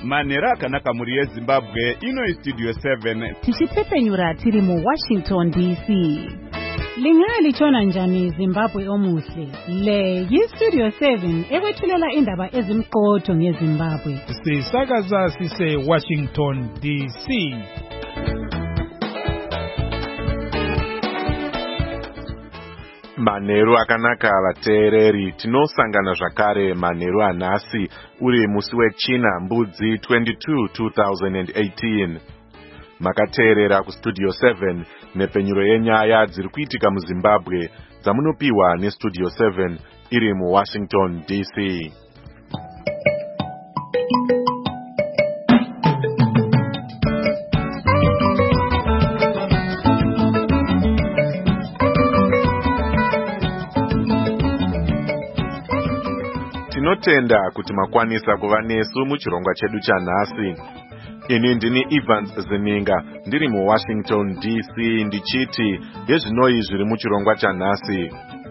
Manheru akanaka muri yeZimbabwe, ino Studio 7. Tichipfepenyura tiri muWashington DC. Lingalitshona njani Zimbabwe omuhle? Le yiStudio 7 ekwethulela indaba ezimqotho ngeZimbabwe. Sisakaza sise Washington DC. Manheru akanaka vateereri, tinosangana zvakare manheru anhasi uri musi wechina mbudzi 22 2018. Makateerera kuStudio 7 nepenyuro yenyaya dziri kuitika muZimbabwe dzamunopiwa neStudio 7 iri muWashington DC. Tinotenda kuti makwanisa kuva nesu muchirongwa chedu chanhasi. Ini ndini Evans Zininga, ndiri muWashington DC ndichiti ndezvinoi zviri muchirongwa chanhasi.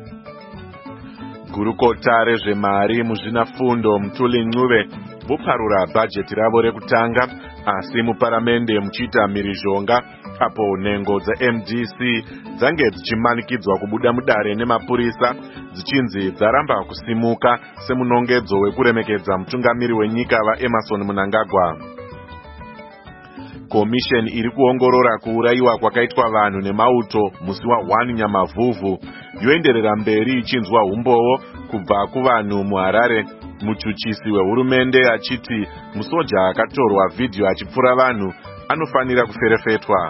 Gurukota rezvemari muzvinafundo Mutuli Ncube voparura bhajeti ravo rekutanga, asi muparamende muchiita mhirizhonga apo nhengo dzeMDC dzange dzichimanikidzwa kubuda mudare nemapurisa dzichinzi dzaramba kusimuka semunongedzo wekuremekedza mutungamiri wenyika vaEmmerson Mnangagwa. Komisheni iri kuongorora kuurayiwa kwakaitwa vanhu nemauto musi wa1 Nyamavhuvhu yoenderera mberi ichinzwa umbowo kubva kuvanhu muHarare, muchuchisi wehurumende achiti musoja akatorwa vhidhiyo achipfura vanhu anofanira kuferefetwa.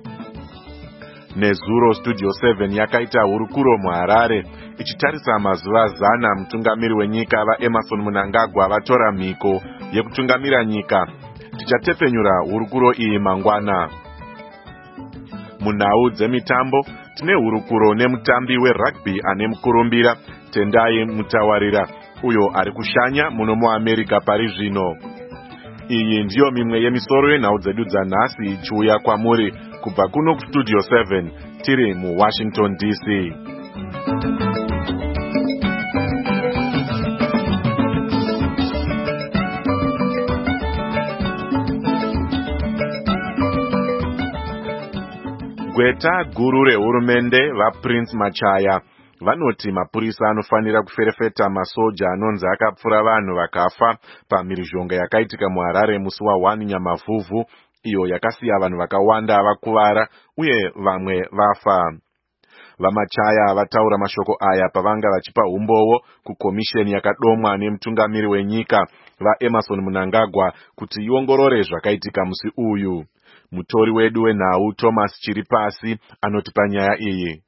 Nezuro Studio 7 yakaita hurukuro muHarare ichitarisa mazuva 100 mutungamiri wenyika vaEmmerson Mnangagwa vatora mhiko yekutungamira nyika. Tichatepenyura hurukuro iyi mangwana. Munhau dzemitambo tine hurukuro nemutambi werugby ane mukurumbira Tendai Mutawarira, uyo ari kushanya muno muAmerica pari zvino. Iyi ndiyo mimwe yemisoro yenhau dzedu dzanhasi ichiuya kwamuri kubva kuno kuStudio 7 tiri muWashington DC. Gweta guru rehurumende vaPrince Machaya vanoti mapurisa anofanira kuferefeta masoja anonzi akapfura vanhu vakafa pamhirizhonga yakaitika muHarare musi wa1 Nyamavhuvhu, iyo yakasiya vanhu vakawanda vakuvara uye vamwe vafa. VaMachaya vataura mashoko aya pavanga vachipa umbowo kukomisheni yakadomwa nemutungamiri wenyika vaEmmerson Mnangagwa kuti iongorore zvakaitika musi uyu. Mutori wedu wenhau Thomas Chiripasi anotipa nyaya iyi.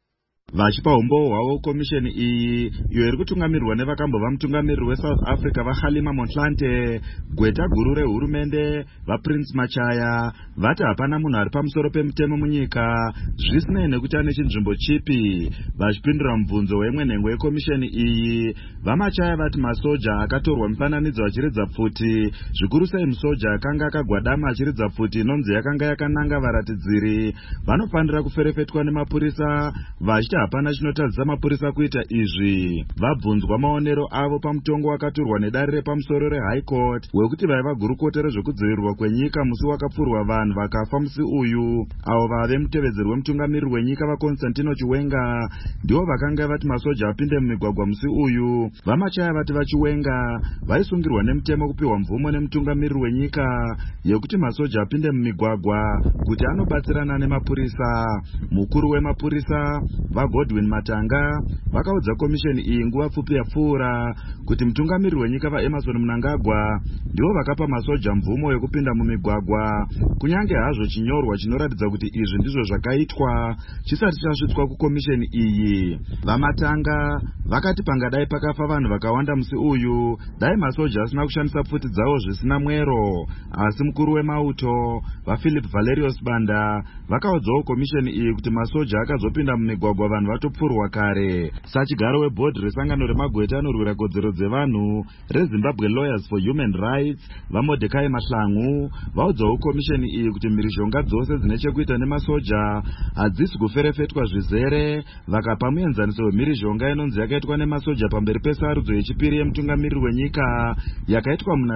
Vachipa umbowo hwavo komisheni iyi iyo iri kutungamirwa nevakambova mutungamiriri weSouth Africa vaKhalima Motlanthe, gweta guru rehurumende vaPrince Machaya vati hapana munhu ari pamusoro pemutemo munyika zvisinei nekuti ane chinzvimbo chipi. Vachipindura mubvunzo wemwe nhengo yekomisheni iyi, vaMachaya vati masoja akatorwa mufananidzo achiridza pfuti, zvikuru sei musoja akanga akagwadama achiridza pfuti inonzi yakanga yakananga varatidziri, vanofanira kuferefetwa nemapurisa, vachiti hapana chinotadzisa mapurisa kuita izvi. Vabvunzwa maonero avo pamutongo wakaturwa nedare repamusoro reHigh Court wekuti vaiva gurukota rezvekudzivirirwa kwenyika musi wakapfurwa vanhu vakafa musi uyu. Avo vave mutevedzeri wemutungamiriri wenyika vaConstantino Chiwenga ndivo vakanga vati masoja apinde mumigwagwa musi uyu. VaMachaya vati vaChiwenga vaisungirwa nemutemo kupiwa mvumo nemutungamiriri wenyika yekuti masoja apinde mumigwagwa kuti anobatsirana nemapurisa. Mukuru wemapurisa vaGodwin Matanga vakaudza komisheni iyi nguva pfupi yapfuura kuti mutungamiriri wenyika vaEmmerson Mnangagwa ndivo vakapa masoja mvumo yekupinda mumigwagwa, kunyange hazvo chinyorwa chinoratidza kuti izvi ndizvo zvakaitwa chisati chasvitswa kukomisheni iyi. VaMatanga vakati pangadai pakafa vanhu vakawanda musi uyu dai masoja asina kushandisa pfuti dzavo zvisina mwero, asi mukuru wemauto vaPhilip Valerius Banda vakaudzawo komisheni iyi kuti masoja akazopinda mumigwagwa vanhu vatopfurwa kare. Sachigaro webhodhi resangano remagweta anorwira kodzero dzevanhu reZimbabwe Lawyers for Human Rights vaMordecai Mahlangu vaudzawo komisheni iyi kuti mhirizhonga dzose dzine chekuita nemasoja hadzisi kuferefetwa zvizere, vakapa muenzaniso wemhirizhonga inonzi yakaitwa nemasoja pamberi pesarudzo yechipiri yemutungamiriri wenyika yakaitwa muna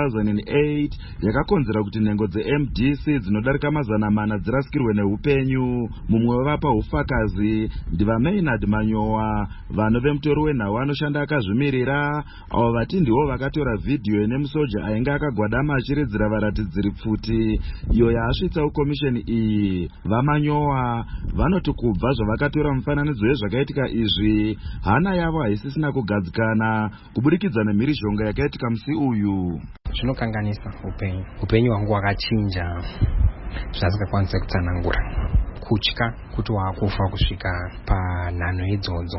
2008 yakakonzera kuti nhengo dzeMDC dzinodarika 400 dzirasikirwe neupenyu. Mumwe wevapa ufakazi ndivaMaynard Manyowa, vanhu vemutori wenhau anoshanda akazvimirira, avo vati ndivo vakatora vhidhiyo ine musoja ainge akagwadama achiridzira varatidziri pfuti iyo yaasvitsa kukomisheni iyi. VaManyowa vanoti kubva zvavakatora mufananidzo wezvakaitika izvi, hana yavo haisisina kugadzikana kubudikidza nemhirizhonga yakaitika musi uyu. Zvinokanganisa upenyu hwangu hwakachinja zvasingakwanisi kutsanangura. Kutya kuti waakufa kusvika panhano idzodzo.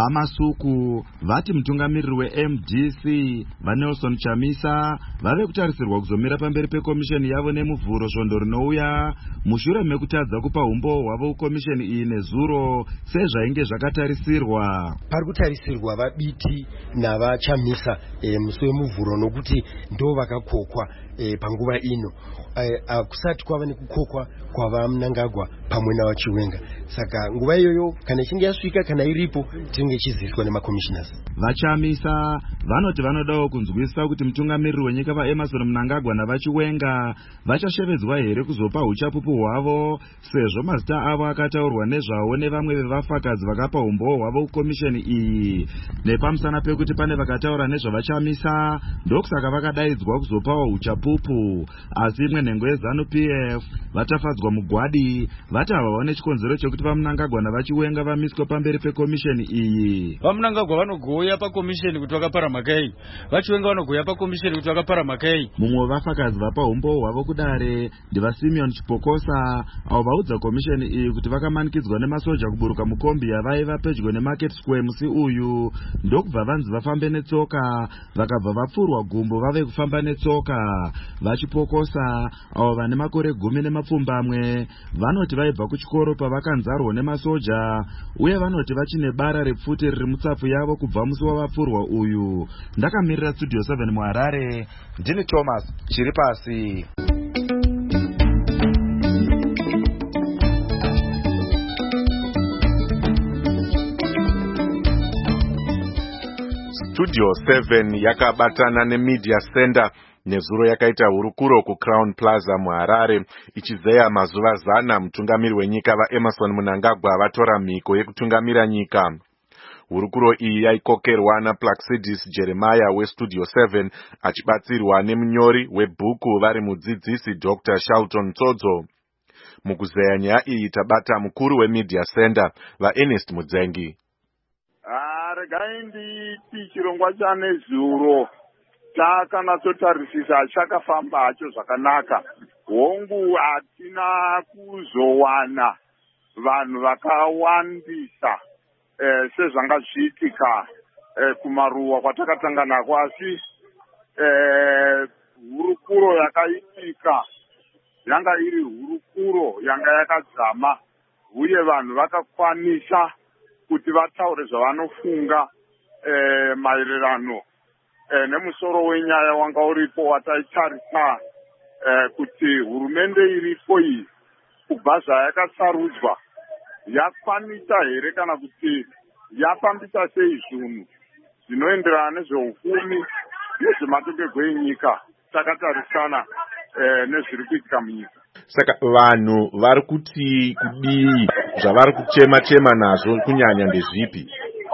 VaMasuku vati mutungamiriri weMDC vaNelson Chamisa vave kutarisirwa kuzomira pamberi pekomisheni yavo nemuvhuro svondo rinouya mushure mekutadza kupa umbo hwavo kukomisheni iyi nezuro sezvainge zvakatarisirwa. Pari kutarisirwa vaBiti navaChamisa musi wemuvhuro nokuti ndo vakakokwa panguva ino. Kusati kwava nekukokwa kwavaMnangagwa pamwe navaChiwenga. Saka nguva iyoyo kana ichinge yasvika kana iripo tinenge chiziviswa nemakommissioners. VaChamisa vanoti vanodawo kunzwisisa kuti mutungamiriri wenyika vaEmmerson Mnangagwa navaChiwenga vachashevedzwa here kuzopa uchapupu hwavo sezvo mazita avo akataurwa nezvawo nevamwe vevafakadzi vakapa umbo hwavo kukomisheni iyi. Nepamusana pekuti pane vakataura nezvavaChamisa ndokusaka vakadaidzwa kuzopawo uchapupu, asi imwe nhengo yeZANU-PF vatafadzwa mugwadi vati havawo nechikonzero chekuti vaMnangagwa navaChiwenga vamiswe pamberi pekomisheni iyi. VaMnangagwa vanogoya pakomisheni kuti vakapara mhakai, vaChiwenga vanogoya pakomisheni kuti vakapara mhakai. Mumwe wevafakadzi vapa umbo hwavo kudare ndivaSimeon Chipokosa, avo vaudza komisheni iyi kuti vakamanikidzwa nemasoja kuburuka mukombi yavaiva pedyo neMarket Square musi uyu, ndokubva vanzi vafambe netsoka vakabva vapfurwa gumbo vave kufamba netsoka. VaChipokosa avo vane makore 10 vanoti vaibva kuchikoro pavakanzarwa nemasoja uye vanoti vachine bara repfuti riri mutsapu yavo kubva musi wavapfurwa uyu. Ndakamirira Studio 7 muHarare, ndini Thomas Chiripasi. Studio 7 yakabatana neMedia Center nezuro yakaita hurukuro kuCrown Plaza muHarare ichizeya mazuva 100 mutungamiri wenyika vaEmmerson Mnangagwa vatora mhiko yekutungamira nyika. Hurukuro iyi yaikokerwa naPlaxidis Jeremiah weStudio 7 achibatsirwa nemunyori webhuku vari mudzidzisi Dr. Shelton Tsodzo. Mukuzeya nyaya iyi tabata mukuru weMedia Center vaErnest Mudzengi. Regai nditi chirongwa chanezuro takanatsotarisisa chakafamba hacho zvakanaka. Hongu hatina kuzowana vanhu vakawandisa sezvanga zviitika kumaruwa kwatakatanga nako, asi hurukuro yakaitika yanga iri hurukuro yanga yakadzama uye vanhu vakakwanisa kuti vataure zvavanofunga maererano nemusoro wenyaya wanga uripo wataitarisa kuti hurumende iripo iyi kubva zvayakatsarudzwa yakwanisa here kana kuti yapambisa sei zvinhu zvinoenderana nezveupfumi nezvematongerwo enyika takatarisana nezviri kuitika munyika. Saka vanhu vari kuti kudii zvavari kuchema nazvo kunyanya ndezvipi?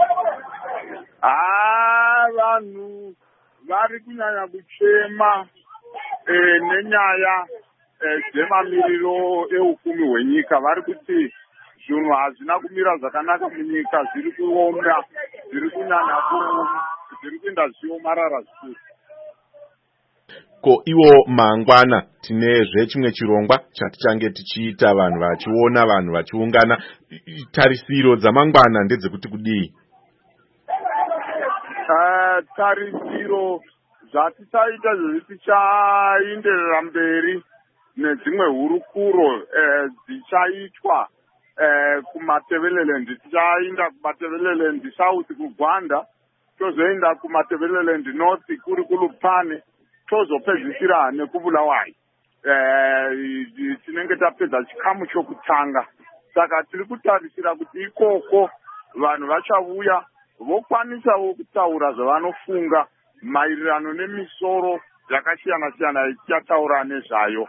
Vanhu vari kunyanya kuchema nenyaya dzemamiriro eupfumi hwenyika. Vari kuti zvinhu hazvina kumira zvakanaka munyika, zviri kuoma, zviri kunyanya zviri kuenda zviomarara zvikuru. Ko iwo mangwana tinezve chimwe chirongwa chatichange tichiita vanhu vachiona vanhu vachiungana, tarisiro dzamangwana ndedzekuti kudii? Tarisiro zvatichaita zvekuti tichaenderera mberi nedzimwe hurukuro dzichaitwa kumatebeleland tichaenda kumatebeleland south kuGwanda tozoenda kumatebeleland north kuri kuLupane tozopedzisira nekubulawayo tinenge tapedza chikamu chokutanga saka tiri kutarisira kuti ikoko vanhu vachauya vokwanisawo kutaura zvavanofunga maererano nemisoro yakasiyana siyana ichataura nezvayo.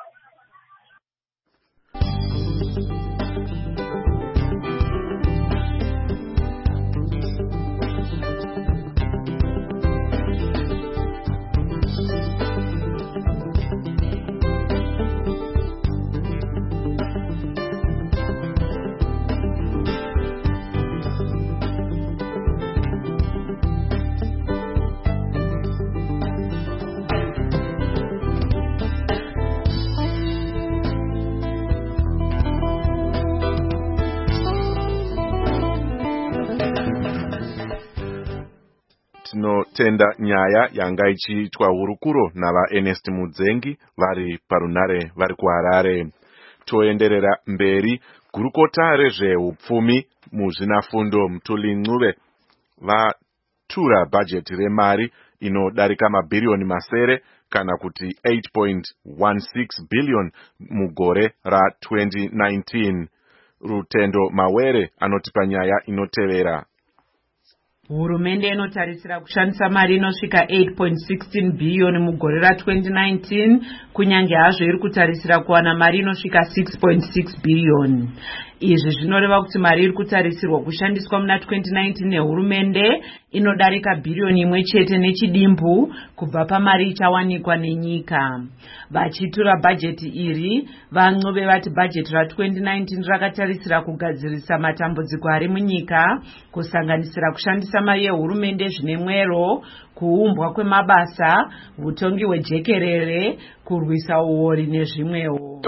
Tinotenda nyaya yanga ichiitwa hurukuro nava Ernest Mudzengi vari parunare vari kuHarare. Toenderera mberi. Gurukota rezveupfumi muzvinafundo Mutuli Ncube vatura bhajeti remari inodarika mabhirioni masere kana kuti 8.16 billion mugore ra2019. Rutendo Mawere anotipa nyaya inotevera. Hurumende inotarisira kushandisa mari inosvika 8.16 billion mugore ra2019 kunyange hazvo iri kutarisira kuwana mari inosvika 6.6 billion. Izvi zvinoreva kuti mari iri kutarisirwa kushandiswa muna 2019 nehurumende inodarika bhirioni imwe chete nechidimbu kubva pamari ichawanikwa nenyika. Vachitura bhajeti iri, vaNcube vati bhajeti ra2019 rakatarisira kugadzirisa matambudziko ari munyika, kusanganisira kushandisa mari yehurumende zvine mwero, kuumbwa kwemabasa, utongi hwejekerere, kurwisa uori nezvimwewo.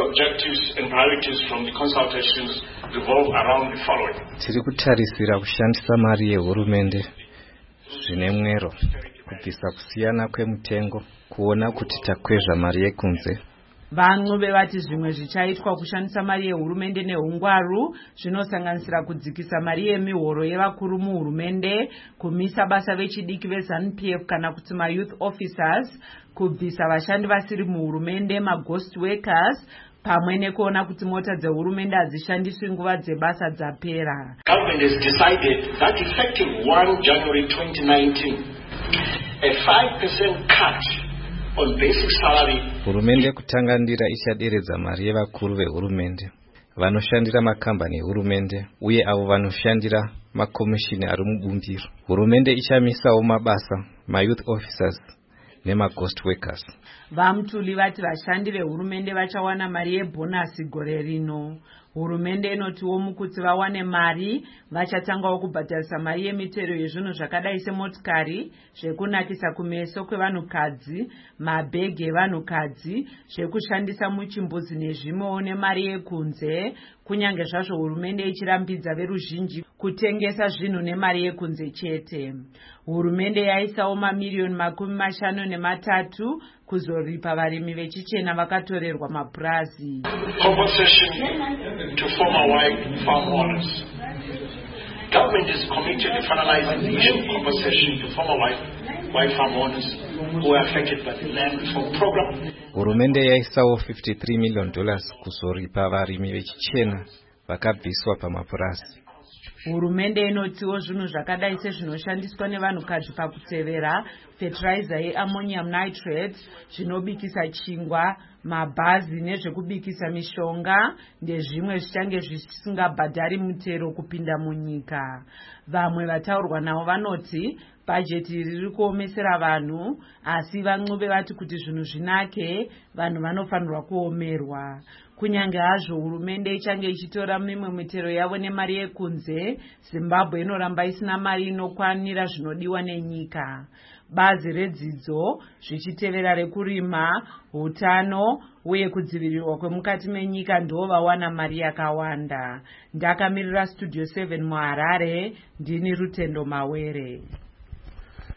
Tiri kutarisira kushandisa mari yehurumende zvine mwero, kubvisa kusiyana kwemutengo, kuona kuti takwezva mari yekunze. VaNcube vati zvimwe zvichaitwa kushandisa mari yehurumende neungwaru zvinosanganisira kudzikisa mari yemihoro yevakuru muhurumende, kumisa basa vechidiki veZANU-PF kana kuti maYouth Officers, kubvisa vashandi vasiri muhurumende maghost workers, pamwe nekuona kuti mota dzehurumende hadzishandiswi nguva dzebasa dzapera. Government has decided that effective 1 January 2019, a 5% cut on basic salary. Hurumende kutanga ndira ichaderedza mari yevakuru vehurumende, vanoshandira makambani ehurumende uye avo vanoshandira makomishini ari mubumbiro. Hurumende ichamisawo mabasa maYouth Officers nemaghost workers. VaMutuli vati vashandi vehurumende vachawana mari yebhonasi gore rino. Hurumende inotiwo mukuti vawane mari vachatangawo kubhadharisa mari yemitero yezvinhu zvakadai semotikari, zvekunakisa kumeso kwevanhukadzi, mabhegi evanhukadzi, zvekushandisa muchimbuzi nezvimwewo nemari yekunze, kunyange zvazvo hurumende ichirambidza veruzhinji kutengesa zvinhu nemari yekunze chete. Hurumende yaisawo mamiliyoni 53 kuzoripa varimi vechichena vakatorerwa mapurazi. To former white farm owners. Government is committed to finalizing the issue of compensation to former white farm owners who are affected by the land reform program. Hurumende yaisawo $53 million kuzoripa varimi vechichena vakabviswa pamapurasi. Hurumende inotiwo zvinhu zvakadai sezvinoshandiswa nevanhukadzi pakutevera, fertilizer yeammonium nitrate, zvinobikisa chingwa, mabhazi nezvekubikisa mishonga ndezvimwe zvichange zvisingabhadhari mutero kupinda munyika. Vamwe vataurwa navo vanoti bhajeti riri kuomesera vanhu, asi vaNcube vati kuti zvinhu zvinake vanhu vanofanirwa kuomerwa. Kunyange hazvo hurumende ichange ichitora mimwe mitero yavo nemari yekunze, Zimbabwe inoramba isina mari inokwanira zvinodiwa nenyika. Bazi redzidzo, zvichitevera rekurima, hutano uye kudzivirirwa kwemukati menyika ndo vawana mari yakawanda. Ndakamirira Studio 7 muHarare, ndini Rutendo Mawere.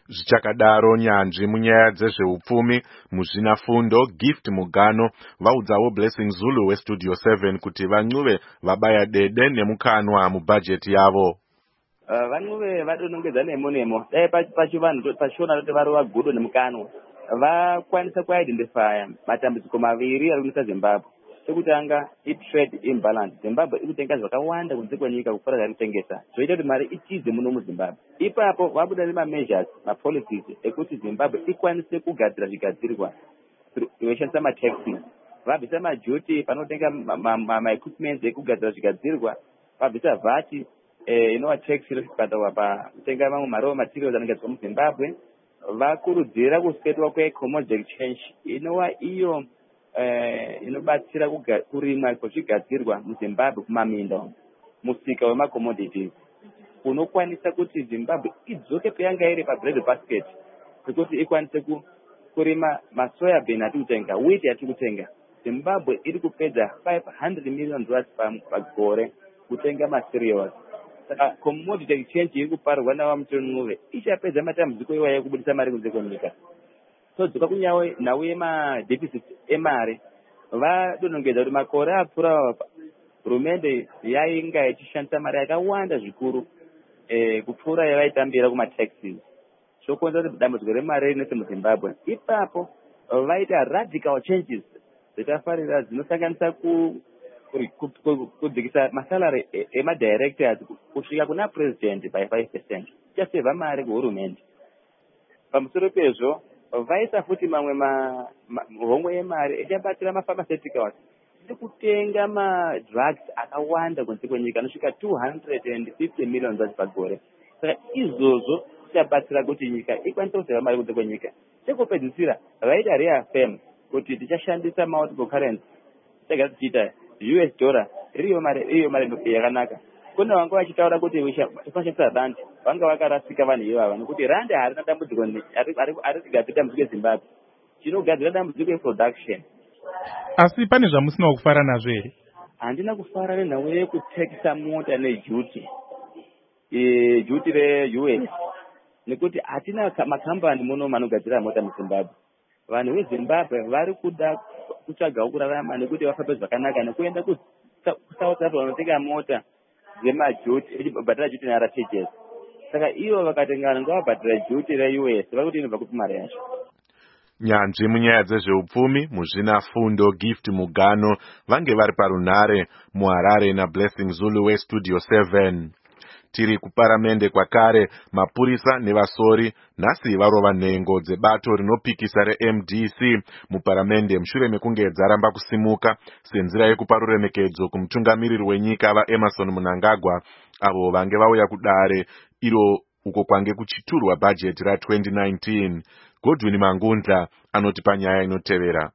Zvichakadaro, nyanzvi munyaya dzezveupfumi muzvinafundo Gift Mugano vaudzawo Blessing Zulu weStudio 7 kuti vancuve vabaya dede nemukanwa mubhajeti yavo. Vancuve vadonongedza nemo dai pachiona kuti vari vagudo nemukanwa vakwanisa kuidentifya matambudziko maviri ari kunetsa Zimbabwe. Chekutanga itrade imbalance. Zimbabwe ikutenga zvakawanda kunze kwenyika kupfuura zviri kutengesa, zvoita kuti mari itize muno muZimbabwe. Ipapo vabuda nemameasures mapolicies ekuti Zimbabwe ikwanise kugadzira zvigadzirwa veishandisa mataxi. Vabvisa maduty panotenga maequipments ekugadzira zvigadzirwa, vabvisa VAT inova tax inobhadharwa pakutenga mamwe maraw materials anogadzirwa muZimbabwe. Vakurudzira kuspetwa kwecommodity exchange inova iyo inobatsira kurimwa kwezvigadzirwa muZimbabwe kumaminda, musika wemacommodities unokwanisa kuti Zimbabwe idzoke payanga iri pabread basket, kuti ikwanise kurima masoya bean ati kutenga, wheat ati kutenga. Zimbabwe iri kupedza $500 million pagore kutenga materials. Saka commodity exchange iri kuparwa navamuton'uve ichapedza matambudziko iwayo kubudisa mari kunze kwenyika. Todzoka kunyawo nhau yemadeficit emari, vadonongedza kuti makore apfuura hurumende yainga ichishandisa mari yakawanda zvikuru kupfuura yavaitambira kumataxes, zvokonzera kuti dambudziko remari rinese muZimbabwe. Ipapo vaita radical changes dzatafarira dzinosanganisa kudzikisa masalary emadirectors kusvika kuna president by 5%, ichasevha mari kuhurumende. Pamusoro pezvo vaisa futi mamwe homwe yemari ichabatsira mapharmaceuticals kutenga madrugs akawanda kunze kwenyika anosvika $250 million pagore. Saka izvozvo zvichabatsira kuti nyika ikwanise kuseva mari kunze kwenyika. Chekupedzisira vaita reaffirm kuti tichashandisa multiple currency, tichagara tichiita US dollar iyo mari yakanaka. Kune vanga vachitaura kuti tinoshandisa rand, vanga vakarasika vanhu ivava nekuti rand harina dambudziko ari kugadzira dambudziko eZimbabwe, chinogadzira dambudziko eproduction. Asi pane zvamusina kufara nazvo here? Handina kufara nenhau yekutekisa mota nejuti reUS, nekuti hatina makambani muno manogadzira mota muZimbabwe. Vanhu veZimbabwe vari kuda kutsvagawo kurarama nekuti vafambe zvakanaka nekuenda kuSouth Africa vanotenga mota dzemajuti echibhadhara juti neRTGS. Saka ivo vakatengana ngavabhadhara juti reUS vari kuti inobva kupi mari yacho. Nyanzvi munyaya dzezveupfumi muzvinafundo Gift Mugano vange vari parunhare muHarare naBlessing Zulu weStudio 7. Tiri kuparamende kwakare, mapurisa nevasori nhasi varova nhengo dzebato rinopikisa reMDC muparamende mushure mekunge dzaramba kusimuka senzira yekupa ruremekedzo kumutungamiriri wenyika vaEmmerson Mnangagwa avo vange vauya kudare iro uko kwange kuchiturwa bhajeti ra2019. Godwin Mangundla anoti panyaya inotevera.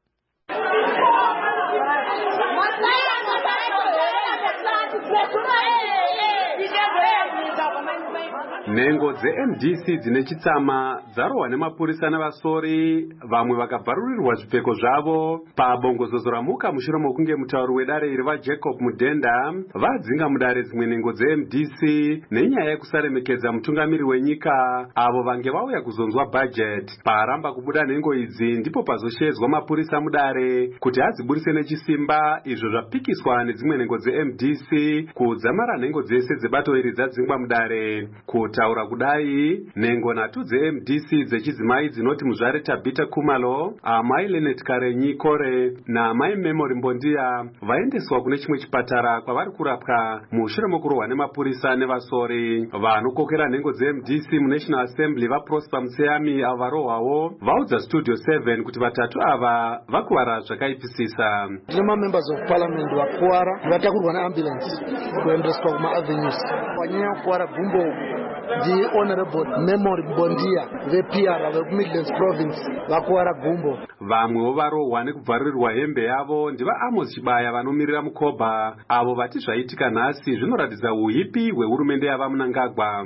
Nhengo dzeMDC dzine chitsama dzarohwa nemapurisa navasori, vamwe vakabvarurirwa zvipfeko zvavo pabongozozo ramuka mushure mokunge mutauri wedare iri vaJacob Mudenda vadzinga mudare dzimwe nhengo dzeMDC nenyaya yekusaremekedza mutungamiri wenyika avo vange vauya kuzonzwa bhajeti. Paramba kubuda nhengo idzi ndipo pazoshedzwa mapurisa mudare kuti adziburise nechisimba, izvo zvapikiswa nedzimwe nhengo dzeMDC kudzamara nhengo dzese dzebato iri dzadzingwa mudare. Kutaura kudai, nhengo nhatu dzeMDC dzechidzimai dzinoti muzvare Tabita Kumalo, amai Lenet Karenyi Kore naamai Memory Mbondia vaendeswa kune chimwe chipatara kwavari kurapwa mushure mokurohwa nemapurisa nevasori. Vanokokera nhengo dzeMDC muNational Assembly vaProsper Mseyami avo varohwawo vaudza Studio 7 kuti vatatu ava vakuvara zvakaipisisa. Tine mamembers of parliament vakuwara vatakurwa neambulance kuendeswa kumaavenues. Wanyanya kuwara gumbo the Honorable Memory Mbondia vePR vekuMidlands Province vakuwara gumbo. Vamwewo varohwa nekubvarurirwa hembe yavo ndiva Amos Chibaya vanomirira Mukobha avo vati zvaitika nhasi zvinoratidza uhipi hwehurumende yavaMnangagwa.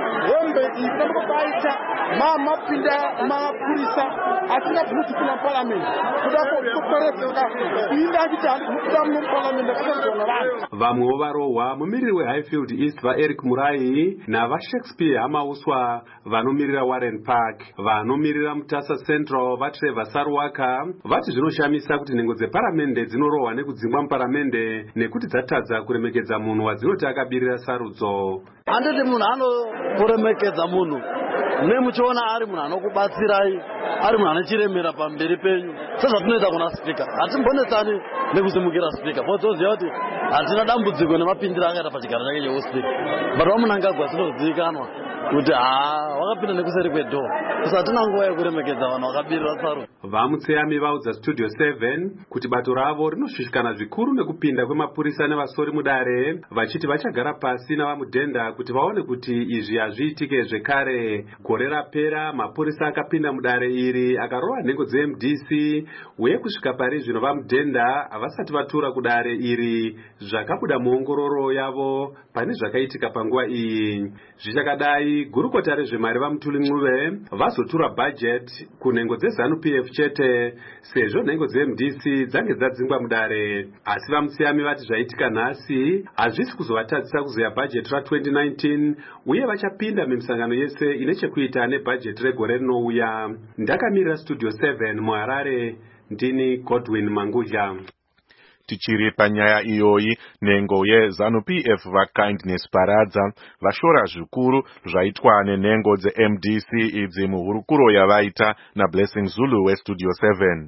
hembe ikambobaita mapinda mapurisa atina bhuti kuna parliament kuda kukoredzeka inda kuti kuda mu parliament akazona vanhu vamwewo varohwa mumiriri wehighfield east vaeric murai navashakespeare hamauswa vanomirira warren park. Vanomirira mutasa central vatrevor sarwaka vati zvinoshamisa kuti nhengo dzeparamende dzinorohwa nekudzingwa muparamende nekuti dzatadza kuremekedza munhu wadzinoti akabirira sarudzo. handiti munhu anokuremekedza munhu nemuchiona ari munhu anokubatsirai ari munhu anechiremera pamberi penyu sezvatinoita kuna spika. hatimbonetsani nekuzimukira spika potoziva kuti hatina dambudziko nemapindiro akaita pachigaro chake cheuspika but vamunangagwa tinozivikanwa kuti wakapinda nekuseri kwedhoo kusa hatina nguva yekuremekedza vanhu vakabirira sarudzo. Vamutseyami vaudza studio 7 kuti bato ravo rinoshushikana zvikuru nekupinda kwemapurisa nevasori mudare vachiti vachagara pasi navamudhenda kuti vaone kuti izvi hazviitike zvekare. Gore rapera mapurisa akapinda mudare iri akarova nhengo dzeMDC uye kusvika pari zvino vamudhenda havasati vatura kudare iri zvakabuda muongororo yavo pane zvakaitika panguva iyi. Zvichakadai gurukota rezvemari vaMutuli Ncube vazotura bhajeti kunhengo dzeZANU-PF chete sezvo nhengo dzeMDC dzange dzadzingwa mudare. Asi vamutseyami vati zvaitika nhasi hazvisi kuzovatadzisa kuzoya bhajeti ra2019 uye vachapinda mimisangano yese ine chekuita nebhajeti regore rinouya. Ndakamirira studio 7 muHarare, ndini Godwin Mangudya. Tichiri panyaya iyoyi, nhengo yeZANU-PF vaKindness Paradza vashora zvikuru zvaitwa nenhengo dzeMDC idzi muhurukuro yavaita naBlessing Zulu weStudio 7.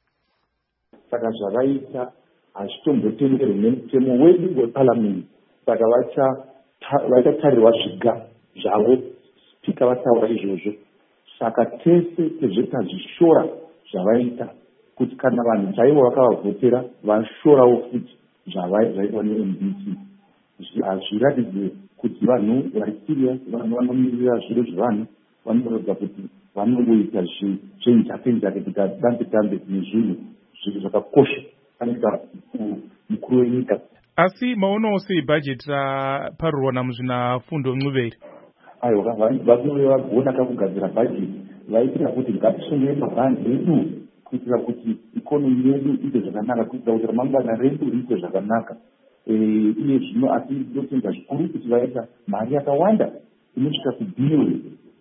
Saka zvavaita hazvitombotenderwi nemutemo wedu weParliament. Saka vachatarirwa zviga zvavo spika vataura izvozvo. Saka tese tezvetazvishora zvavaita kuti kana vanhu chaivo vakavavhotera vashorawo futi zvavaitwa neMDC. Hazviratidze kuti vanhu vari serious, vanhu vanomirira zviro zvevanhu, vanoratidza kuti vanongoita zvenjake-njake kuita dambe-dambe nezvinhu zvakakosha anoita mukuru wenyika. Asi maonawo sei bhajeti raparurwa namuzvinafundo Ncube? Aiwa, vanove vagona kakugadzira bhajeti vaitira kuti ngatisungei mabhangi edu kuitira kuti ikonomi yedu iite zvakanaka, kuitira kuti ramangwana redu riite zvakanaka. Iye zvino asi ndotenga zvikuru kuti vaita mari yakawanda inosvika kubhilioni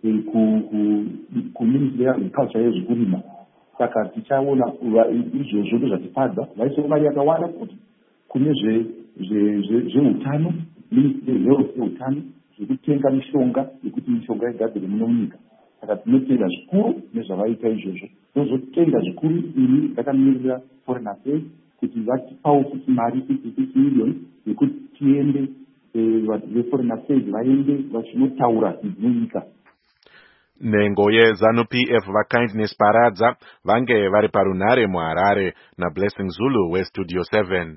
kuministry yeagriculture yezvekurima. Saka tichaona izvozvo ndozvatifadza, vaisawo mari yakawanda kuti kune zveutano, ministry yehealth yeutano, zvekutenga mishonga yekuti mishonga igadzire muno munyika. Saka tinotenda zvikuru nezvavaita izvozvo. Tozotenga zvikuru ini ndakamirira foreign affairs kuti vatipawo kuti mari 56 million yekuti tiende veforeign affairs vaende vachinotaura nenyika. Nhengo yeZANU-PF vaKindness Paradza vange vari parunhare muHarare naBlessing Zulu weStudio 7.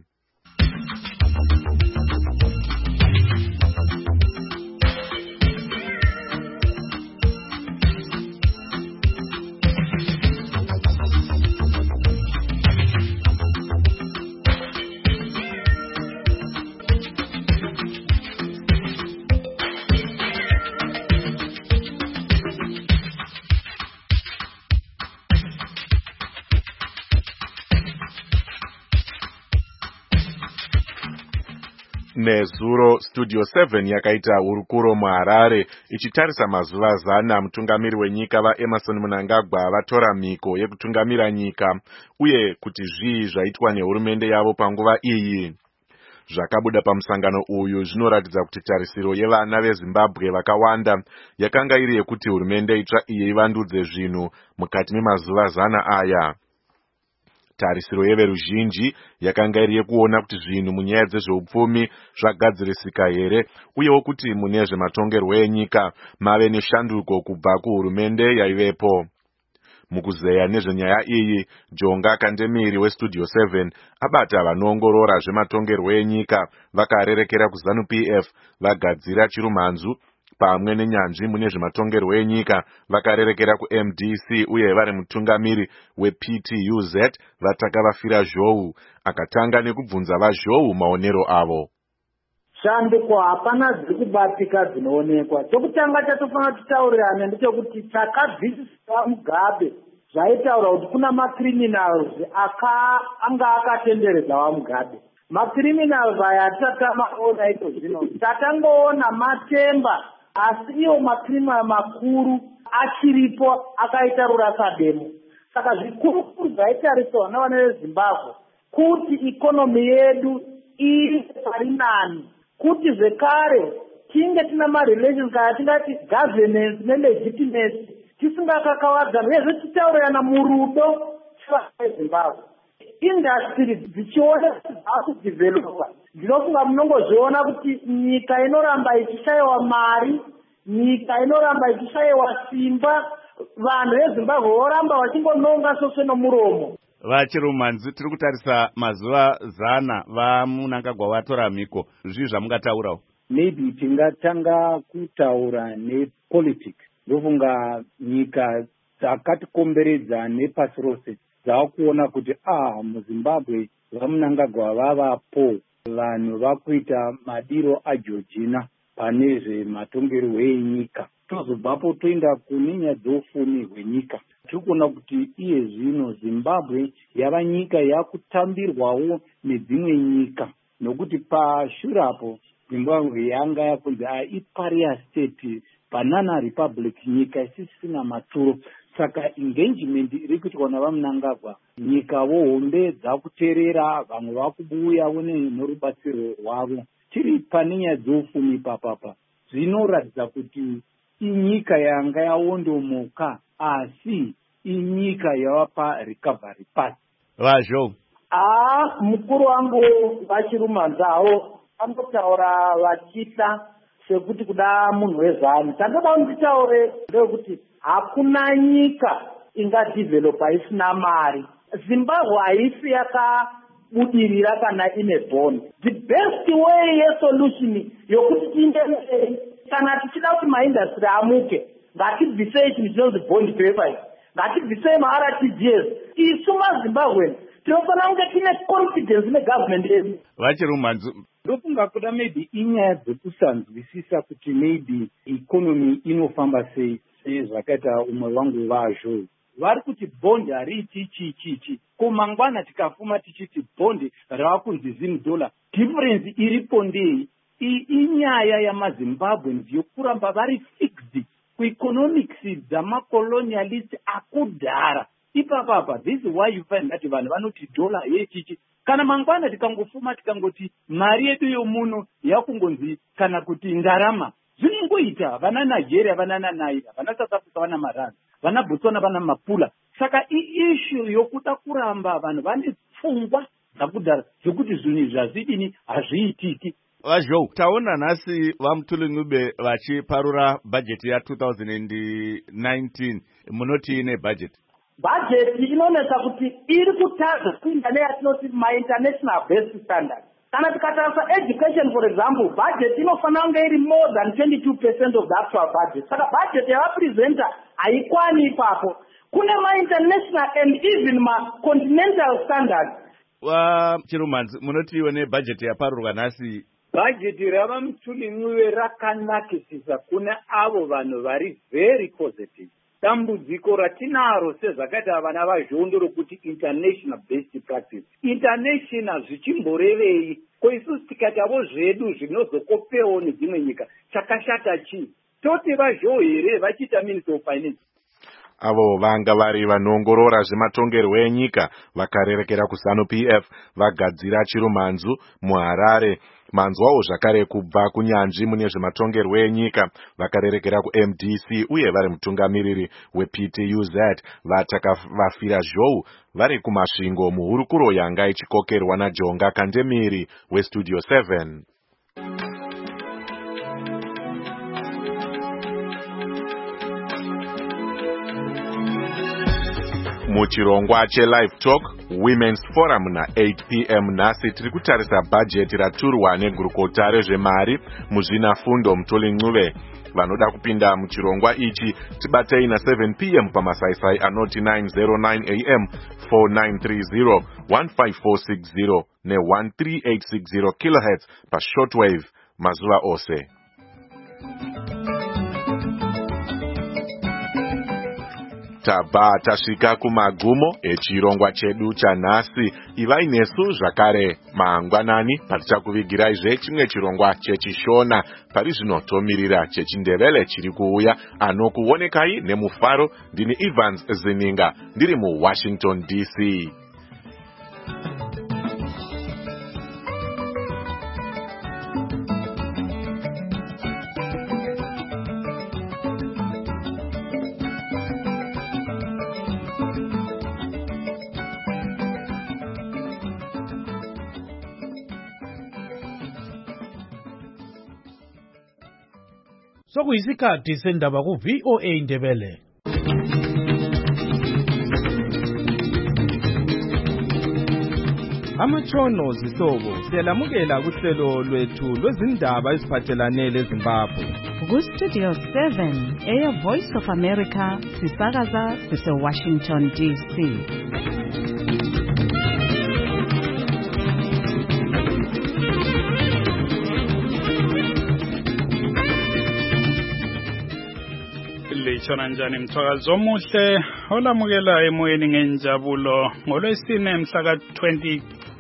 Nezuro Studio 7 yakaita hurukuro muHarare ichitarisa mazuva 100 mutungamiri wenyika vaEmerson Mnangagwa vatora mhiko yekutungamira nyika uye kuti zvii zvaitwa nehurumende yavo panguva iyi. Zvakabuda pamusangano uyu zvinoratidza kuti tarisiro yevana veZimbabwe vakawanda yakanga iri yekuti hurumende itsva iyi ivandudze zvinhu mukati memazuva 100 aya. Tarisiro yeveruzhinji yakanga iri yekuona kuti zvinhu munyaya dzezveupfumi zvagadzirisika here uyewo kuti mune zvematongerwo enyika mave neshanduko kubva kuhurumende yaivepo. Mukuzeya nezvenyaya iyi, Jonga Kandemiri weStudio 7 abata vanoongorora zvematongerwo enyika vakarerekera kuZANU-PF vagadzira chirumhanzu pamwe nenyanzvi mune zvematongerwo enyika vakarerekera kuMDC uye vari mutungamiri wePTUZ Vatakavafira Zhou akatanga nekubvunza vaZhou maonero avo. shanduko hapana dziri kubatika dzinoonekwa. Chokutanga chatofanira titaurirane ndechekuti takabvisisa Mugabe zvaitaura kuti kuna macriminals anga akatenderedza vaMugabe. Macriminals aya atatamaona ito zvino tatangoona Matemba, asi iwo macriminal makuru achiripo akaita Rurasademo. Saka zvikuru zvaitariswa navana veZimbabwe kuti ikonomi yedu iri parinani, kuti zvekare tinge tina marelations kana tingati governance nelegitimacy tisingakakavadzana, uyezve tichitaurirana murudo chevaZimbabwe. Industry dzichiona dzakudhivhelopa, ndinofunga munongozviona kuti nyika inoramba ichishayiwa mari, nyika inoramba ichishayiwa simba, vanhu veZimbabwe voramba vachingononga soswe nomuromo. Vachirumanzi, tiri kutarisa mazuva 100 vaMnangagwa vatora mhiko. Zvii zvamungataurawo? Maybe tingatanga kutaura nepolitics. Ndofunga nyika dzakatikomberedza nepasi rose dzakuona kuti muZimbabwe vaMnangagwa vavapo, vanhu vakuita madiro aJorgina pane zvematongerwo enyika. Tozobvapo toenda kune nyaya dzeufumi hwenyika. Tiri kuona kuti iye zvino Zimbabwe yava nyika yakutambirwawo nedzimwe nyika, nokuti pashurapo Zimbabwe yanga yakunzi iparia state, banana republic, nyika isisina maturo. Saka engagement iri kuitwa navaMnangagwa, nyika hombe dzakuterera, vamwe vakubuyawo norubatsiro rwavo. Tiri pane nyaya dzeufumi papapa, zvinoratidza kuti inyika yanga yaondomoka, asi inyika yavapa recovery path. Vazho mukuru wangu vachirumanzawo anotaura vachita sekuti kuda munhu wezani. Tandoda nditaure ndekuti hakuna nyika ingadhivhelopa isina mari. Zimbabwe haisi yakabudirira kana ine bond. The best way yesolution yokuti tiende kana tichida kuti maindustry amuke, ngatibvisei chinhu chinonzi bond paper, ngatibvisei maRTGS. Isu maZimbabwe tinofanira kunge tine confidence negovernment yedu. Vachirumanzi, ndofunga kuda maybe inyaya dzekusanzwisisa kuti maybe economy inofamba sei zvakaita umwe wangu Vazho. Vari kuti bond hariti chichichi, kumangwana tikafuma tichiti bond ravakunzi $1. Difference iripo ndei? Inyaya yamaZimbabweans yokuramba vari fixed kueconomics dzamacolonialist akudhara. Ipapapa, this is why you find that vanhu vanoti dollar yechichi. Kana mangwana tikangofuma tikangoti mari yedu yomuno yakungonzi kana kuti ndarama, zvinongoita vana Nigeria, vana Naira, vana South Africa, vana Maranda, vana Botswana, vana Mapula. Saka issue yokuda kuramba vanhu vane pfungwa dzakudhara dzekuti zvinhu zvazvidini hazviitiki. Vazho, taona nhasi vaMuthulincube vachiparura bhajeti ya2019. Munoti ine bhajeti? Bhajeti inonetsa kuti iri kutaza kuinda neyatinoti ma-international best standard. Kana tikatarisa education for example, bhajeti inofanira kunge iri more than 22% of the actual budget. Saka bhajeti yavapresenta haikwani ipapo. Kune ma-international and even ma-continental standards. Chirumanzi, munoti iwe bhajeti yaparurwa nhasi? Bhajeti ravaMuthulincube rakanakisisa kune avo vanhu vari very positive. Dambudziko ratinaro sezvakaita vana vaZhondo rokuti international best practice. International zvichimborevei? Ko isusu tikatavo zvedu zvinozokopewo nedzimwe nyika, chakashata chii? Toti vaZho here vachiita Minister of Finance? Avo vanga vari vanoongorora zvematongerwo enyika vakarerekera kuZANU-PF vagadzira Chirumanzu muHarare. Manzwawo zvakare kubva kunyanzvi mune zvematongerwo enyika vakarerekera kuMDC uye vari mutungamiriri wePTUZ vafira Zhou vari kumasvingo muhurukuro yanga ichikokerwa naJonga Kandemiri weStudio 7. Muchirongwa cheLive Talk Women's Forum na8 p.m. nhasi tiri kutarisa bhajeti raturwa negurukota rezvemari muzvinafundo Muthulincube. Vanoda kupinda muchirongwa ichi tibatei na7 p.m. pamasaisai anoti 909 am 4930 15460 ne 13860 kHz pashortwave mazuva ose. Tabva tasvika kumagumo echirongwa chedu chanhasi. Ivai nesu zvakare mangwanani patichakuvigirai chimwe chirongwa chechishona. Pari zvino tomirira chechindevele chiri kuuya. Anokuonekai nemufaro ndini Evans Zininga ndiri muWashington DC. Sokuyisikhathi sendaba ku-VOA Indebele. Amatshono zihlobo siyalamukela kuhlelo lwethu lwezindaba eziphathelane leZimbabwe. Ku-Studio 7 eya Voice of America sisakaza sise-Washington DC. Lechona njani mthwakazi omuhle olamukela emoyeni ngenjabulo ngolwesine mhla ka-22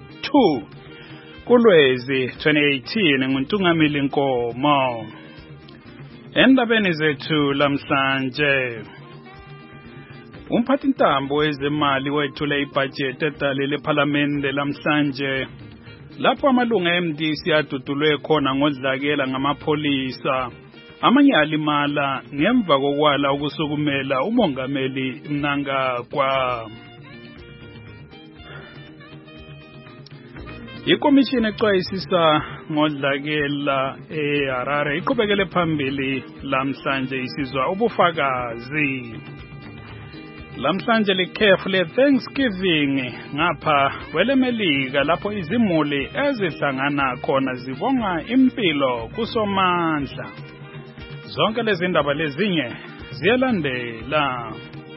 kuLwezi 2018 nguNtungamili Nkomo. Endabeni zethu lamhlanje, umphathintambo wezemali wethule ibhajethi edale lePhalamende lamhlanje lapho amalunga eMDC adudulwe khona ngodlakela ngamapholisa. Amanye alimala ngemva kokwala ukusukumela umongameli Mnangagwa. Ikomishini exwayisisa ngodlakela eHarare iqhubekele phambili lamhlanje isizwa ubufakazi. Lamhlanje likhefu le-Thanksgiving ngapha kwelemelika lapho izimuli ezihlangana khona zibonga impilo kuSomandla. Zonke lezi ndaba lezinye ziyalandela.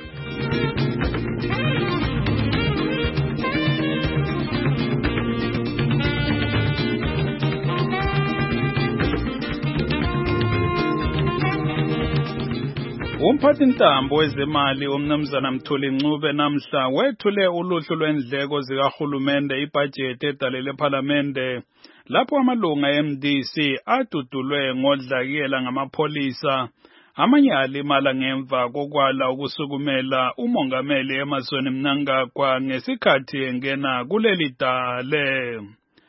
Umphathintambo wezemali uMnumzana Mthuli Ncube namhla wethule uluhlu lwendleko zikahulumende ibhajethi edale lePhalamende lapho amalunga eMDC adudulwe ngodlakela ngamapholisa. Amanye alimala ngemva kokwala ukusukumela umongameli Emmerson Mnangagwa ngesikhathi engena kuleli dale.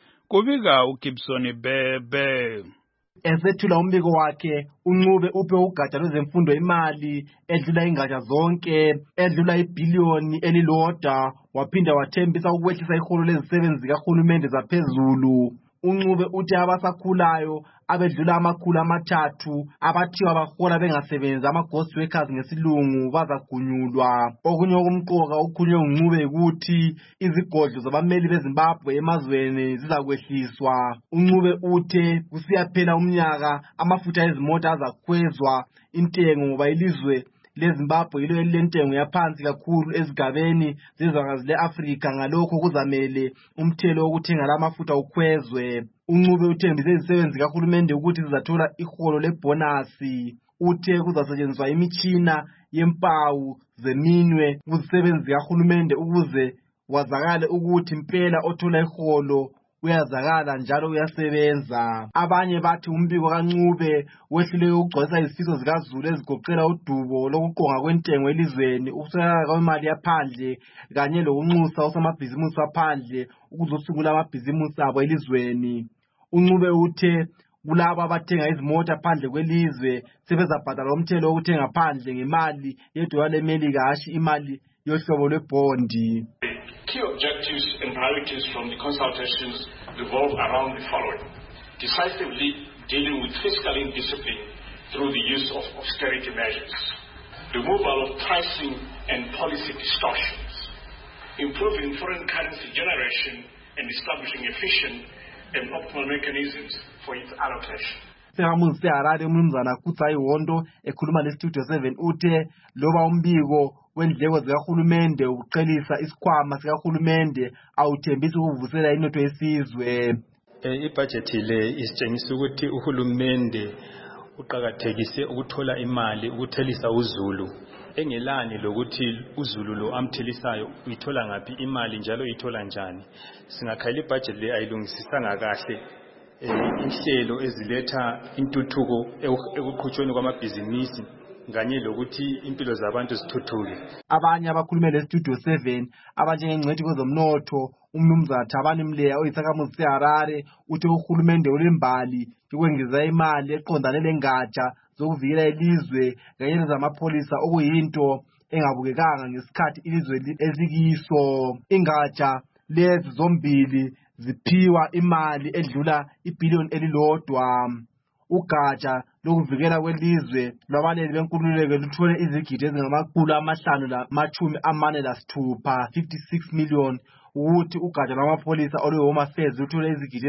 Kubika uGibson Bebe. Esethula umbiko wakhe, uNcube uphe ugatsha lwezemfundo imali edlula ingatsha zonke, edlula ibhiliyoni elilodwa, waphinda wathembisa ukwehlisa iholo lezisebenzi zikahulumende zaphezulu. uNcube uthi abasakhulayo abedlula amakhulu amathathu abathiwa bahola bengasebenzi ama-ghost workers ngesilungu bazagunyulwa. Okunye okumqoka okukhulunywe nguNcube ukuthi izigodlo zabameli beZimbabwe emazweni zizakwehliswa. uNcube uthe kusiyaphela umnyaka amafutha ezimota azakhwezwa intengo ngoba ilizwe leZimbabwe yilo elilentengo yaphansi kakhulu ezigabeni zezwekazi le-Afrika. Ngalokho kuzamele umthelo wokuthenga lamafutha ukhwezwe. uNcube uthembise izisebenzi kahulumende ukuthi zizathola iholo lebonasi. Uthe kuzasetshenziswa imitshina yempawu zeminwe kuzisebenzi kahulumende ukuze kwazakale ukuthi impela othola iholo uyazakala njalo uyasebenza. Abanye bathi umbiko kaNcube wehlule ukugcwalisa izifiso zikaZulu ezigoqela udubo lokuqonga kwentengo elizweni, ukuswelakala kwemali yaphandle kanye lokunxusa osamabhizimusi aphandle ukuzosungula amabhizimusi abo elizweni. uNcube uthe kulabo abathenga izimota phandle kwelizwe sebezabhadala umthelo wokuthenga phandle ngemali yedola leMelika hashi imali yohlobo lwebondi. Key objectives and priorities from the consultations revolve around the following: decisively dealing with fiscal indiscipline through the use of austerity measures, removal of pricing and policy distortions, improving foreign currency generation and establishing efficient and optimal mechanisms for its allocation. Sekamuzi seHarare uMnumzana Kutsai Wondo ekhuluma leStudio 7 uthe loba umbiko wendleko zikahulumende ukuqhelisa isikhwama sikahulumende awuthembisa ukuvusela inotho yesizwe. Ibudget le isitshengisa ukuthi uhulumende uqhakathekise ukuthola imali ukuthelisa uZulu engelani lokuthi uZulu lo amthelisayo uyithola ngapi imali njalo uyithola njani. Singakhayela ibudget le ayilungisisanga kahle inhlelo eziletha intuthuko ekuqhutshweni kwamabhizinisi kanye lokuthi impilo zabantu zithuthuke. Abanye abakhulumele eStudio 7 abanjengengcwethi kwezomnotho umnumzana Thabani Mleya oyisakhamuzi seHarare uthi uhulumende ulembali yokwengeza imali eqondane lengatsha zokuvikela ilizwe kanye nezamapholisa okuyinto engabukekanga ngesikhathi ilizwe ezikiso. Ingatsha lezi zombili ziphiwa imali edlula ibhiliyoni elilodwa. Ugatsha lokuvikela kwelizwe lwabaleli benkululeko luthole izigidi ezingama546 56 million ukuthi ugatsha lwamapholisa olwe-Home Affairs luthole izigidi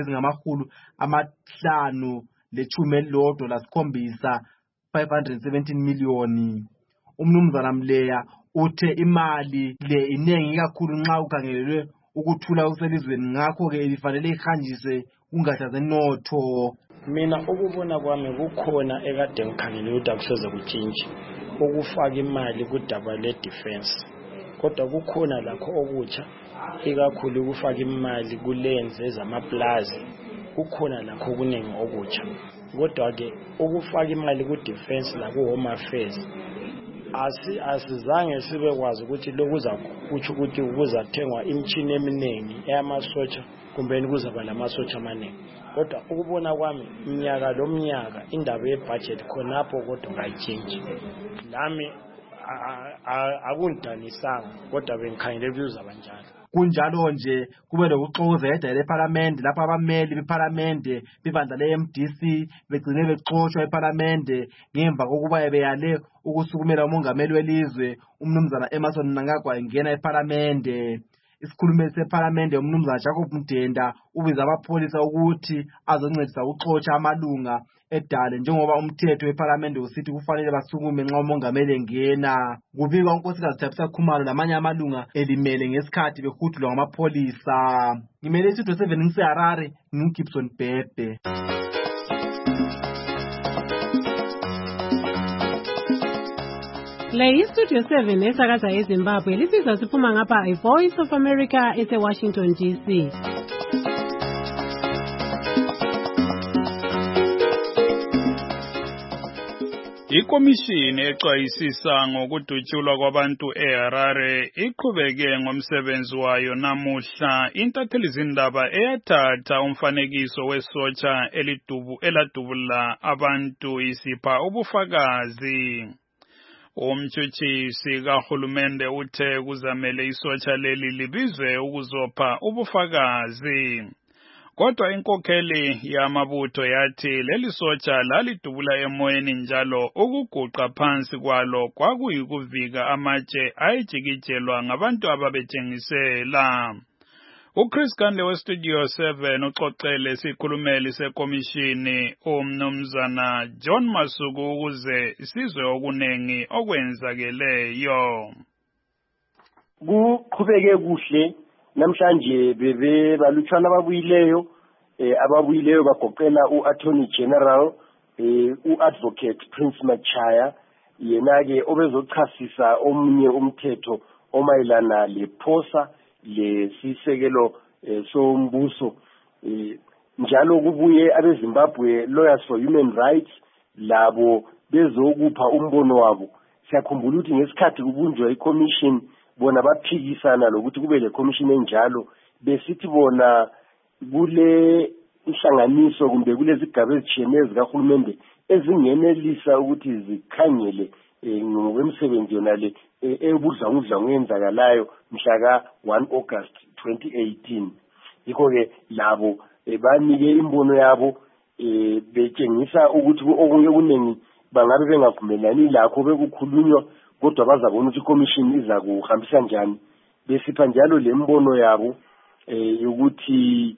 ezingama517 517 million. Umnumzana Mleya uthe imali le inengi kakhulu nxa ukhangelelwe ukuthula kuselizweni ngakho-ke ifanele ihanjiswe kungatsha zenotho. Mina ukubona kwami kukhona ekade ngikhangele ukuthi akusoze kutshintshe ukufaka imali kudaba le-defense, kodwa kukhona lakho okutsha ikakhulu ukufaka imali kulenze ezamaplazi, kukhona lakho kuningi okutsha. Kodwa-ke ukufaka imali ku-defense laku-Home Affairs asizange sibekwazi ukuthi lokuza kutsho ukuthi kuzathengwa imitshini eminingi eyamasotsha kumbe kuzaba lamasotsha amaningi. Kodwa ukubona kwami mnyaka lo mnyaka indaba yebudget khonapho kodwa ngayitshintshi. Nami akundanisanga kodwa bengikhangele kuzaba njalo. Kunjalo nje kube lokuxokozela eParliament lapha abameli beParliament bebandla leMDC begcine bexoshwa eParliament ngemva kokuba beyale ukusukumela umongameli welizwe umnumzana Emmerson Mnangagwa engena eParliament. Isikhulumeli seParliament umnumzana Jacob Mdenda ubiza amapholisa ukuthi azoncedisa ukuxotsha amalunga edale njengoba umthetho weParliament usithi kufanele basukume nxa umongameli engena. Kubikwa unkosikazi Thabisa Khumalo lamanye amalunga elimele ngesikhathi behudulwa ngamapholisa. Ngimele iStudio 7 ngiseHarare ngingibson Bhebhe. Le iStudio 7 esakaza eZimbabwe lisizwa siphuma ngapha iVoice of America eseWashington DC. Ikomishini exwayisisa ngokudutshulwa kwabantu eHarare iqhubeke ngomsebenzi wayo namuhla. Intatheli zindaba eyathatha umfanekiso wesotsha eladubula abantu isipha ubufakazi. Umtshutshisi kahulumende uthe kuzamele isotsha leli libizwe ukuzopha ubufakazi. Kodwa inkokheli yamabutho yathi leli sotsha lalidubula emoyeni njalo ukuguqa phansi kwalo kwakuyikuvika amatshe ayijikijelwa ngabantu ababetshengisela. uChris Kande weStudio 7 uxoxele isikhulumeli sekomishini umnumzana John Masuku ukuze sizwe okunengi okwenzakeleyo. Kuqhubeke kuhle namhlanje bebe balutshwana ababuyileyo bagoqela uAttorney General uAdvocate Prince Machaya yena ke obezochasisa omunye umthetho omayelana lephosa lesisekelo sombuso. Njalo kubuye abeZimbabwe Lawyers for Human Rights labo bezokupha umbono wabo. Siyakhumbula ukuthi ngesikhathi kubunjwa iCommission bona baphikisana lokuthi kube le commission enjalo besithi bona kule ihlanganiso kumbe kulezi gaba ezitshiyeneyo zikahulumende ezingenelisa ukuthi zikhangele ngokwemisebenzi yona le ebudlangudlangu eyenzakalayo mhla ka-1 August 2018. Yikho-ke labo banike imbono yabo betshengisa ukuthi okunye kuningi bangabe bengavumelani lakho bekukhulunywa kodwa bazabona ukuthi iCommission iza kuhambisa njani. Besipha njalo lembono yabo yokuthi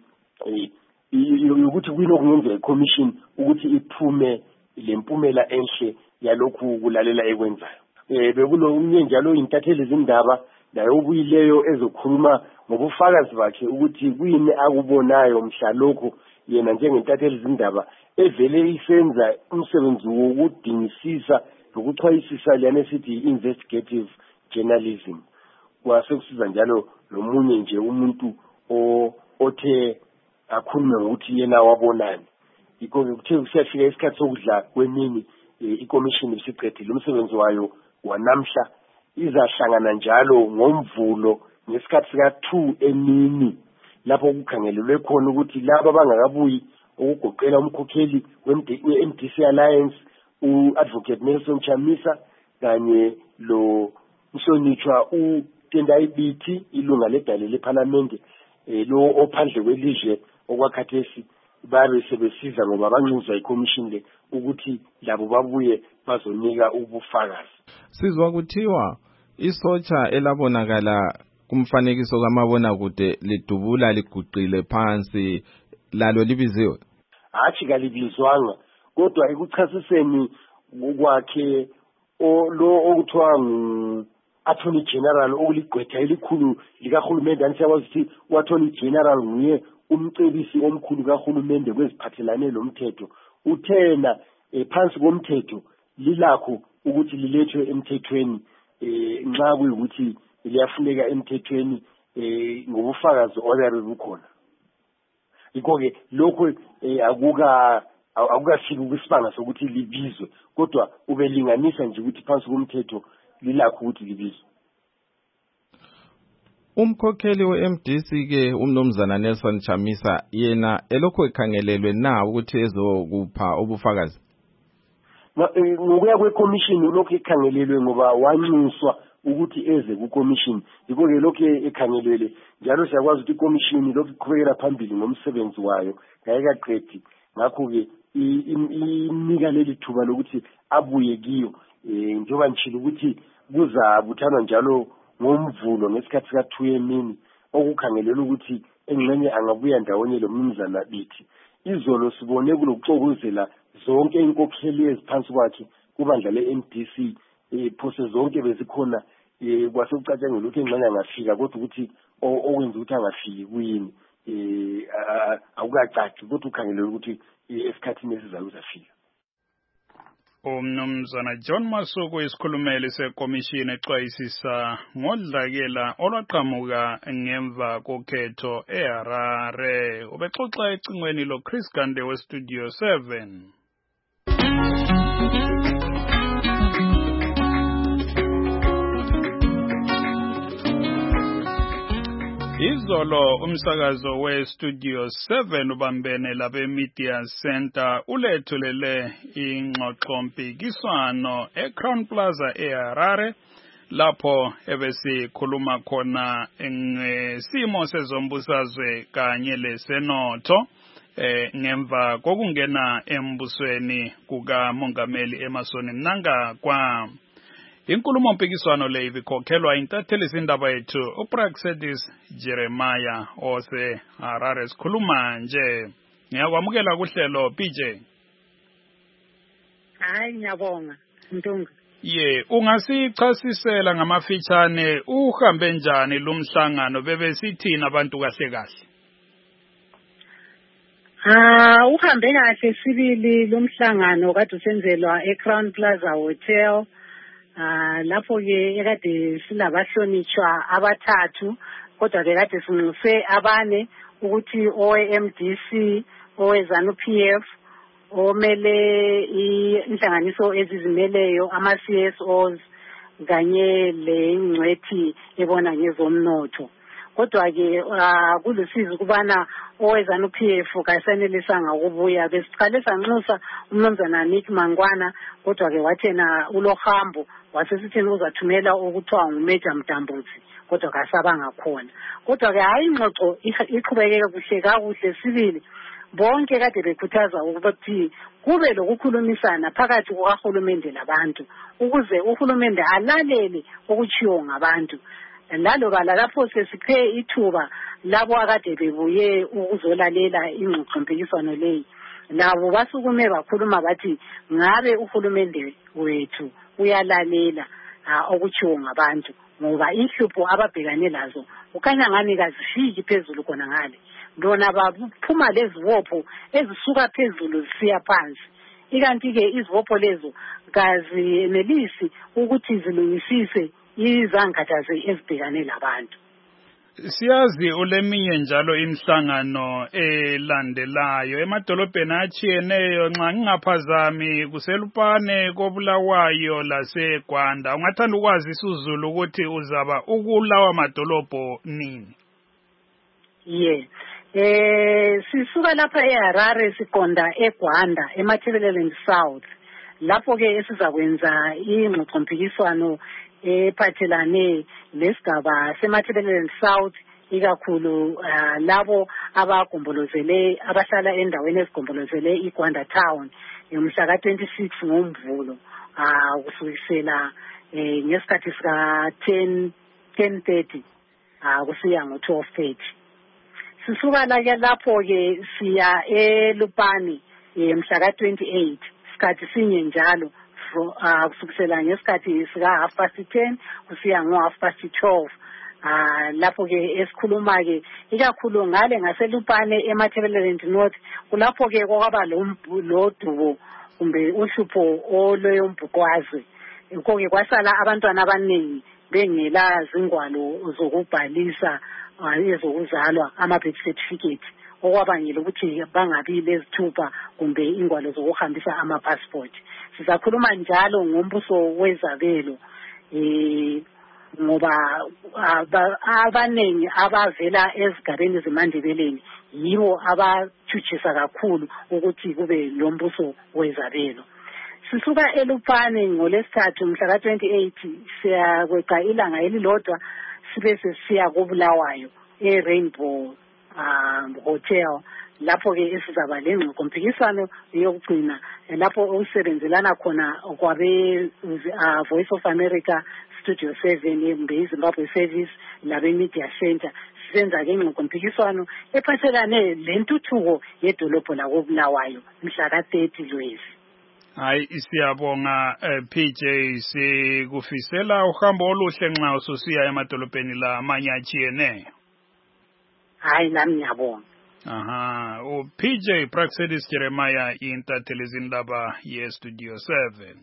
kuyini okungenzeka iCommission ukuthi iphume lempumela enhle yalokhu kulalela ekwenzayo. Bekulo umnye njalo intatheli zindaba nayo obuyileyo ezokhuluma ngobufakazi bakhe ukuthi kuyini akubonayo mhlalokho yena njengentatheli zindaba evele isenza umsebenzi wokudingisisa nokuchwayisisa lana esithi investigative journalism. Kwase kusiza njalo nomunye nje umuntu othe akhulume ngokuthi yena wabonani. Ikho kuthe kusiyafika isikhathi sokudla kwemini ikomishini isiqedile umsebenzi wayo wanamhla izahlangana njalo ngomvulo ngesikhathi sika-2 emini lapho kukhangelelwe khona ukuthi laba bangakabuyi ukugoqela umkhokheli we-MDC Alliance u-Advocate Nelson Chamisa kanye lo Mhlonishwa uTendai Biti ilunga ledale leParliament lo ophandle kwelizwe okwakhathesi babe sebesiza ngoba banxuswa iCommission le ukuthi labo babuye bazonika ubufakazi. Sizwa kuthiwa isotsha elabonakala kumfanekiso kamabona kude lidubula liguqile phansi lalo libiziwe. Hathi kalibizwanga kodwa ekuchasiseni kwakhe lo okuthiwa Attorney General okuligqwetha elikhulu likahulumende anisiyawazi ukuthi u-Attorney General nguye umcebisi omkhulu kahulumende kweziphathelane lomthetho. Uthena phansi komthetho lilakho ukuthi lilethwe emthethweni nxa kuyikuthi liyafuneka emthethweni ngobufakazi oyabe bukhona. Yikho-ke lokho akukafiki kwisibanga sokuthi libizwe kodwa ubelinganisa nje ukuthi phansi komthetho lilakho ukuthi libizwe. Umkhokheli we-MDC ke umnumzana Nelson Chamisa yena elokho ekhangelelwe na ukuthi ezokupha ubufakazi. Ngokuya kwekomishini lokho ekhangelelwe ngoba wanxuswa ukuthi eze kukomishini. Yikho-ke lokho ekhangelelwe njalo siyakwazi ukuthi ikomishini lokho iqhubekela phambili ngomsebenzi wayo ngayekaqedi. Ngakho-ke inika leli thuba lokuthi abuye kiyo njengoba ngishilo ukuthi kuzabuthanwa njalo ngomvulo ngesikhathi sika-2 emini okukhangelelwe ukuthi engxenye angabuya ndawonye lo mnumzana Bithi. Izolo sibone kulokuxokozela zonke inkokheli eziphansi kwakhe kubandla le-MDC phose zonke bezikhona kwasekucatshangela ukuthi engxenye angafika kodwa ukuthi okwenza ukuthi angafiki kuyini akukacaci kodwa ukhangelelwe ukuthi esikhathini esizayo uzafika. Umnumzana John Masuku isikhulumeli sekomishini exwayisisa ngodlakela olwaqhamuka ngemva kokhetho eHarare. Ubexoxa ecingweni lo Chris Gande weStudio 7. Izolo umsakazo weStudio 7 ubambene labe Media Center ulethulele ingxoxo mpikiswano eCrown Plaza eHarare lapho ebesikhuluma khona ngesimo sezombusazwe kanye lesenotho ngemva kokungena embusweni kukaMongameli Emmerson Mnangagwa. Inkulumo mpikiswano le ibikhokhelwa intatheli zindaba yethu uPraxedis Jeremiah ose Harare sikhuluma nje. Ngiyakwamukela kuhlelo PJ. Hayi ngiyabonga Ntunga. Ungasichasisela ngamafitshane uhambe njani lumhlangano bebesithina abantu kahle kahle? Uhambe kahle sibili lumhlangano kade usenzelwa eCrown Plaza Hotel. Lapho ke ekade silabahlonishwa abathathu kodwa bekade sinxuse abane ukuthi owe-MDC owe-ZANU-PF omele inhlanganiso ezizimeleyo ama-CSOs kanye lengcwethi ebona ngezomnotho. Kodwa ke kulusizi kubana owe-ZANU-PF kasenelisanga ukubuya besiqale sanxusa umnumzana Nick Mangwana kodwa ke wathena ulohambo wasesithini uzathumela ukuthiwa nguMajor Mdambutsi kodwa kasabanga khona. Kodwa ke hayi ingxoxo iqhubekeke kuhle kakuhle sibili bonke kade bekhuthaza ukuthi kube lokukhulumisana phakathi kukahulumende labantu ukuze uhulumende alalele okuchiwo ngabantu. Laloba lapho sesikhe ithuba labo akade bebuye ukuzolalela ingxoxo mpikiswano leyi labo basukume bakhuluma bathi ngabe uhulumende wethu uyalalela okuchiwo ngabantu ngoba inhlupho ababhekane lazo ukhanya ngani kazifiki phezulu khona ngale bona baphuma lezibopho ezisuka phezulu zisiya phansi ikanti-ke izibopho lezo kaziyenelisi ukuthi zilungisise izangkhathazi ezibhekane labantu. Siyazi uleminye njalo imihlangano elandelayo emadolobheni atshiyeneyo nxa ngingaphazami kuselupane koBulawayo laseGwanda. Ungathanda ukwazisa uZulu ukuthi uzaba ukulawa madolobho nini? Sisuka lapha eHarare siqonda eGwanda eMatabeleland South. Lapho ke esizakwenza ingxoxompikiswano ephathelane lesigaba seMatabeleland South ikakhulu labo abagombolozele abahlala endaweni ezigombolozele iGwanda Town mhla ka-26 ngoMvulo kusukisela ngesikhathi sika 10:30 kusiya ngo-12:30. Sisuka lapho ke siya eLupane mhla ka-28 isikhathi sinye njalo kusukisela ngesikhathi sika 10:30 kusiya ngo 12:30. Lapho ke esikhuluma ke ikakhulu ngale ngaselupane eMatabeleland North kulapho ke kwaba lodubo kumbe uhlupho oloyombhuqwazi konke kwasala abantwana abaningi bengela zingwalo zokubhalisa ezokuzalwa ama-birth certificate okwabangela ukuthi bangabi lezithupha kumbe ingwalo zokuhambisa ama-passport. Sizakhuluma njalo ngombuso wezabelo ngoba abaningi abavela ezigabeni zeMandebeleni yibo abathutshisa kakhulu ukuthi kube lombuso wezabelo. Sisuka eLupane ngolesithathu mhla ka-28 siyakweqa ilanga elilodwa sibe sesiya koBulawayo eRainbow Hotel lapho ke esizaba lengxoxompikiswano yokugcina lapho okusebenzelana khona kwabe Voice of America Studio 7 eZimbabwe Service labe Media Center senza ke ingxoxompikiswano ephathelane lentuthuko yedolobho lakoBulawayo mhla ka-30 Lwezi. Hayi siyabonga PJ sikufisela uhambo oluhle nxa ususiya emadolobheni la amanye atshiyeneyo. Hayi nami ngiyabonga. PJ Praxedis Jeremiah intatheli izindaba yeStudio 7.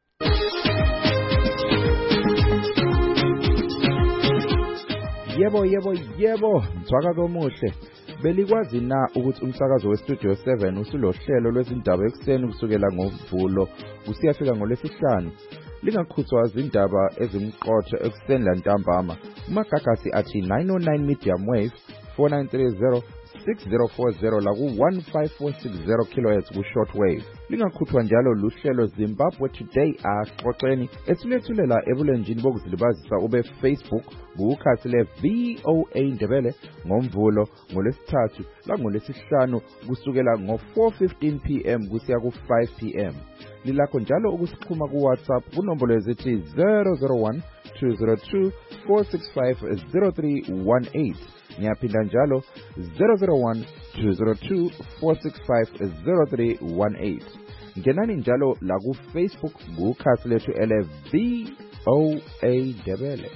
Yebo, mthwakazi omuhle. Belikwazi na ukuthi umsakazo weStudio 7 usulohlelo lwezindaba ekuseni kusukela ngoMvulo kusiyafika ngoLwesihlanu? Lingakhuthwa izindaba ezimqotho ekuseni lantambama. Umagagasi athi 909 medium wave 4930 6040 la ku-15460 kHz ku-shortwave. Lingakhuthwa njalo luhlelo Zimbabwe Today axoxeni esulethulela ebulenjini bokuzilibazisa ube Facebook kukhasi le-VOA Ndebele ngoMvulo ngoLwesithathu langolwesihlanu kusukela ngo-4:15 PM kusiya ku-5 PM. Lilakho njalo ukusixhuma kuWhatsApp kunombolo ezithi 001 202 465 0318. Ngiyaphinda njalo 001 202 465 0318. Ngenani njalo la ku Facebook kukhasi lethu ele-VOA Ndebele.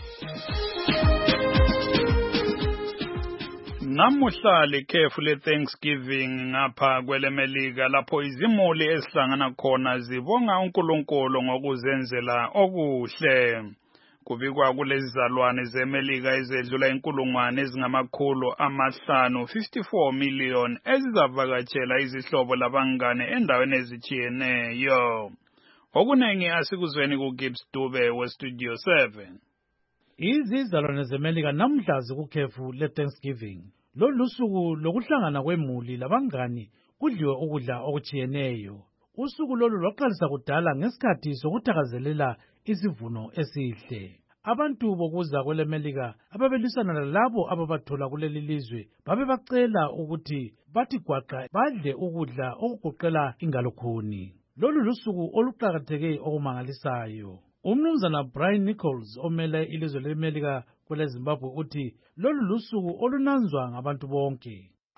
Namuhla likhefu le-Thanksgiving ngapha kwelemelika lapho izimuli ezihlangana khona zibonga uNkulunkulu ngokuzenzela okuhle. Kubikwa kulezizalwane zeMelika ezedlula inkulungwane ezingamakhulu amahlanu 54 million ezizavakatshela izihlobo labangane endaweni ezitshiyeneyo. Okunengi asikuzweni kuGibbs Dube weStudio 7. Izizalwane zeMelika namhla zikukhefu le-Thanksgiving. Lolu suku lokuhlangana kwemuli labangani kudliwe ukudla okutshiyeneyo. Usuku lolu lwaqalisa kudala ngesikhathi sokuthakazelela isivuno esihle. Abantu bokuza kweleMelika ababelisana lalabo ababathola kuleli lizwe babebacela ukuthi bathi gwaqa badle ukudla okugoqela ingalokhuni. Lolu lusuku oluqakatheke okumangalisayo. Umnumzana Brian Nichols omele ilizwe leMelika kwele Zimbabwe uthi lolu lusuku olunanzwa ngabantu bonke. Well,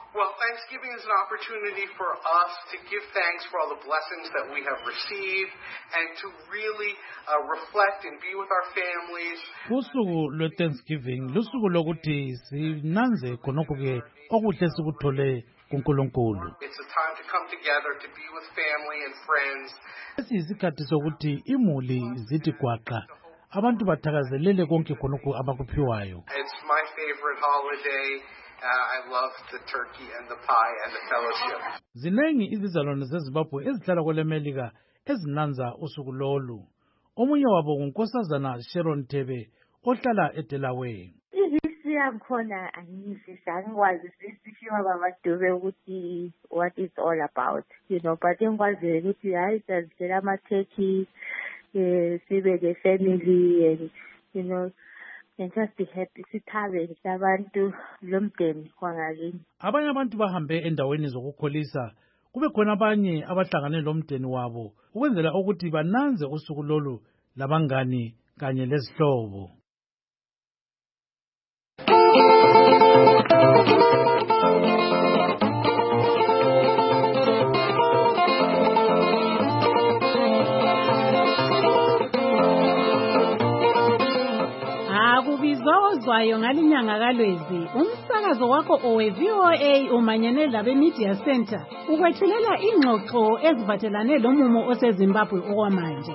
Thanksgiving is an opportunity for us to give thanks for all the blessings that we have received and to really reflect and be with our families. Usuku lwe-Thanksgiving lusuku lokuthi sinanze khonokho-ke okuhle sikuthole kuNkulunkulu. It's a time to come together to be with family and friends. Isikhathi sokuthi imuli zithi gwaqa abantu bathakazelele konke khonokho abakuphiwayo. It's my favorite holiday. I love the turkey and the pie and the fellowship. Zinengi izizalwane zeZimbabwe ezihlala kwelemelika ezinanza usuku lolu. Omunye wabo ngunkosazana Sharon Thebe ohlala eDelaware. History yakhona angizizwa angikwazi baba Dube ukuthi what it's all about, but engikwazi ukuthi hayi sazithela ama-turkey sibe the family and and just be happy sithabe abantu lomndeni kwangakini. Abanye abantu bahambe endaweni zokukholisa, kube khona abanye abahlangane lomndeni wabo ukwenzela ukuthi bananze usuku lolu labangani kanye lezihlobo. Kubizozwayo ngalinyanga kaLwezi umsakazo wakho owe-VOA umanyene labe-Media Center ukwethulela ingxoxo eziphathelane lomumo oseZimbabwe okwamanje.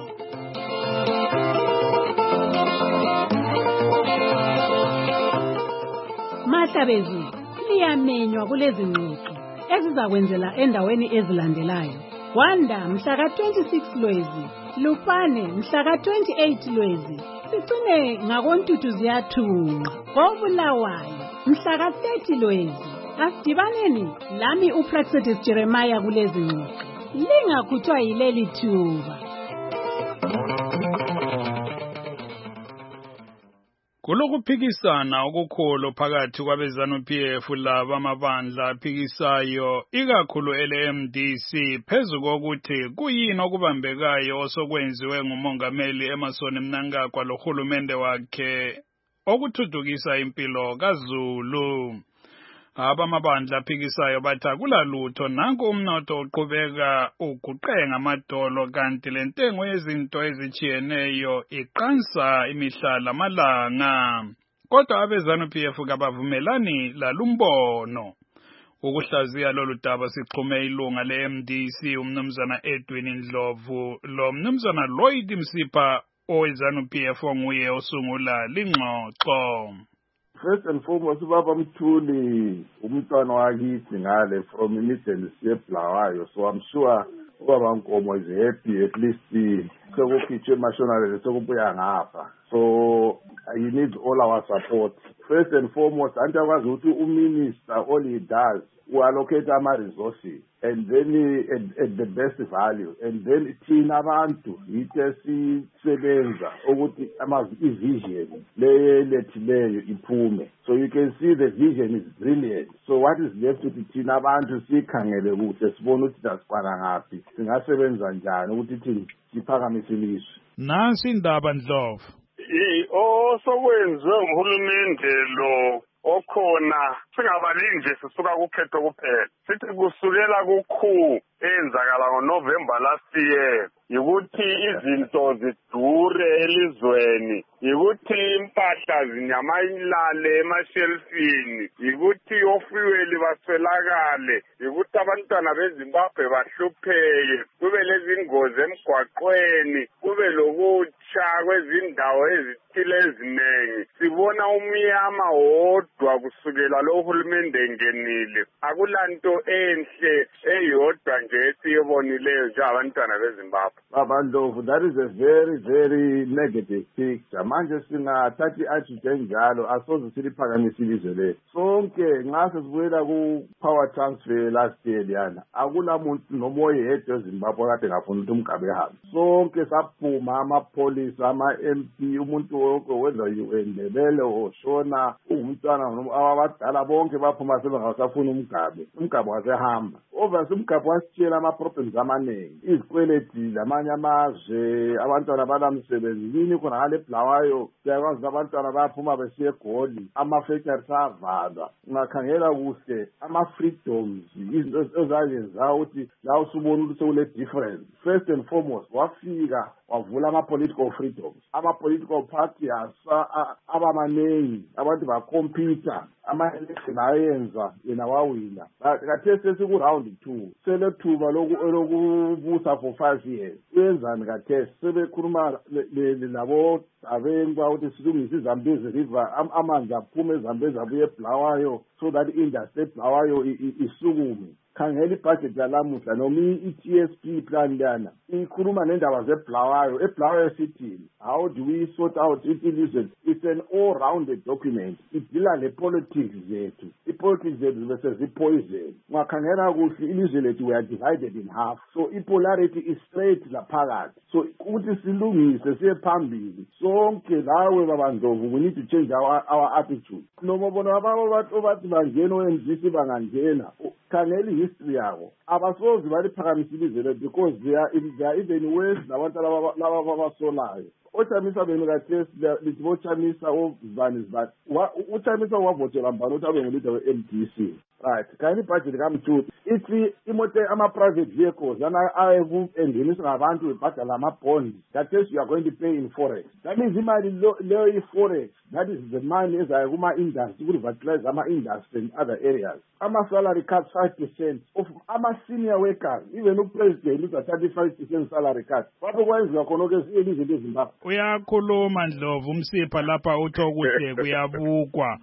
Mahlabezi liyamenywa kulezi ngxoxo ezizakwenzela endaweni ezilandelayo. Wanda mhla ka-26 Lwezi, Lupane mhla ka-28 Lwezi, sigcine ngakoNtuthu ziyathunqa koBulawayo mhla ka-30 Lwezi. Asidibaneni lami uPraxedis Jeremiah kulezi ngxoxo. Lingakhuthwa yileli thuba. Kulokuphikisana okukhulu phakathi kwabeZANU-PF laba amabandla aphikisayo ikakhulu ele-MDC phezu kokuthi kuyini okubambekayo osokwenziwe ngumongameli Emmerson Mnangagwa lohulumende wakhe okuthuthukisa impilo kaZulu. Abamabandla aphikisayo bathi akulalutho nanku umnotho uqhubeka uguqenga amadolo kanti lentengo yezinto ezijiyeneyo iqansa imihlala malanga. Kodwa abeZANU-PF kabavumelani lalumbono. Ukuhlaziya lolu daba sixhume ilunga le-MDC umnumzana Edwin Ndlovu lo mnumzana Lloyd Msipha oweZANU-PF onguye osungula lingxoxo. First and foremost, Baba Mthuli, umntwana wakithi ngale from immediately siyeBulawayo, so I'm sure Baba Nkomo is happy at least sekukhitshwe emashonalele sekubuya ngapha. So he needs all our support. First and foremost, anti akwazi ukuthi uminister all he does allocate ama-resources and then at the best value, and then thina abantu yithe sisebenza ukuthi i-vision lethileyo iphume. So you can see the vision is brilliant. So what is left ukuthi thina abantu sikhangele ukuthi sibone ukuthi dasikwana ngaphi singasebenza njani ukuthi thina siphakamise ilizwe. Nansi indaba Ndlovu. Osokwenziwe nguhulumende lo okhona singabali nje sisuka kukhetho kuphela sithi kusukela kukhulu eyenzakala ngoNovember last year yikuthi izinto zidure elizweni, yikuthi impahla zinyamalale emashelfini, yikuthi ofuel baswelakale, yikuthi abantwana beZimbabwe bahlupheke, kube lezingozi emgwaqweni, kube lokutsha kwezindawo ezithile ezinengi. Sibona umnyama wodwa kusukela lo hulumende engenile. Akulanto enhle eyodwa nje esiyibonileyo nje abantwana beZimbabwe. Baba Ndlovu, that is a very, very negative picture. Manje singathatha i-attitude enjalo asoze siliphakamise ilizwe lethu. Sonke nxa sesibuyela ku-power transfer last year liyana, akulamuntu noma oyedwa eZimbabwe kade ngafuna ukuthi umgabe ehambe. Sonke saphuma amapholisa, ama-MP, umuntu wonke wenza UN level oshona ungumntwana abadala bonke baphuma sebengasafuna umgabe wasehamba obviously umgabe wasitshela ama-problems amaningi, izikweleti lamanye amazwe, abantwana banamsebenzi yini khona ngale Bulawayo. Siyakwazi abantwana bayaphuma besiye eGoli, ama-factories avalwa. Ungakhangela kuhle ama-freedoms, izinto ezayenza ukuthi la usubona ukuthi sekule difference. First and foremost wafika wavula ama-political freedoms, ama-political party abamaningi, abantu bakhompyutha, ama-election ayenza yena wawina. Khathesi sesiku-round 2 selethuba lokubusa for 5 years. Uyenzani khathesi? Sebekhuluma labo Abenga ukuthi silungise iZambezi River, amanzi aphume eZambezi abuye eBulawayo so that industry eBulawayo isukume. Khangela ibudget yalamuhla noma i-TSP plan lana ikhuluma nendaba zeBulawayo. eBulawayo sithini? How do we sort out it? It's an all-rounded document. Idila le-politics zethu. I-politics zethu bese zipoison. Ungakhangela kuhle ilizwe lethu we are divided in half. So i-polarity is straight laphakathi. So ukuthi silungise siye phambili. Sonke lawe babandlovu, we need to change our attitude. Noma bona abathi bangena o-MDC bangangena. Khangela history yabo. Abasozi baliphakamise ilizwe lethu because they are even worse nabantu laba babasolayo. Ochamisa benu kathesi lithi bochamisa ozibani. Uchamisa wavotela mbani ukuthi abe ngulida we-MDC. Right. Kani budget kamthuthi ithi imoto ama-private vehicles engenisa ngabantu bebhadala ama-bonds. That is, you are going to pay in forex. That means imali leyo i-forex, that is the money ezayo kuma-industry ukuvitalize ama-industry in other areas. Ama-salary cuts 5% of ama-senior workers, even upresident uza 35% salary cut. Kwapho kwenziwa khona elizweni leZimbabwe. Uyakhuluma Ndlovu Msipha lapha uthi okuhle kuyabukwa.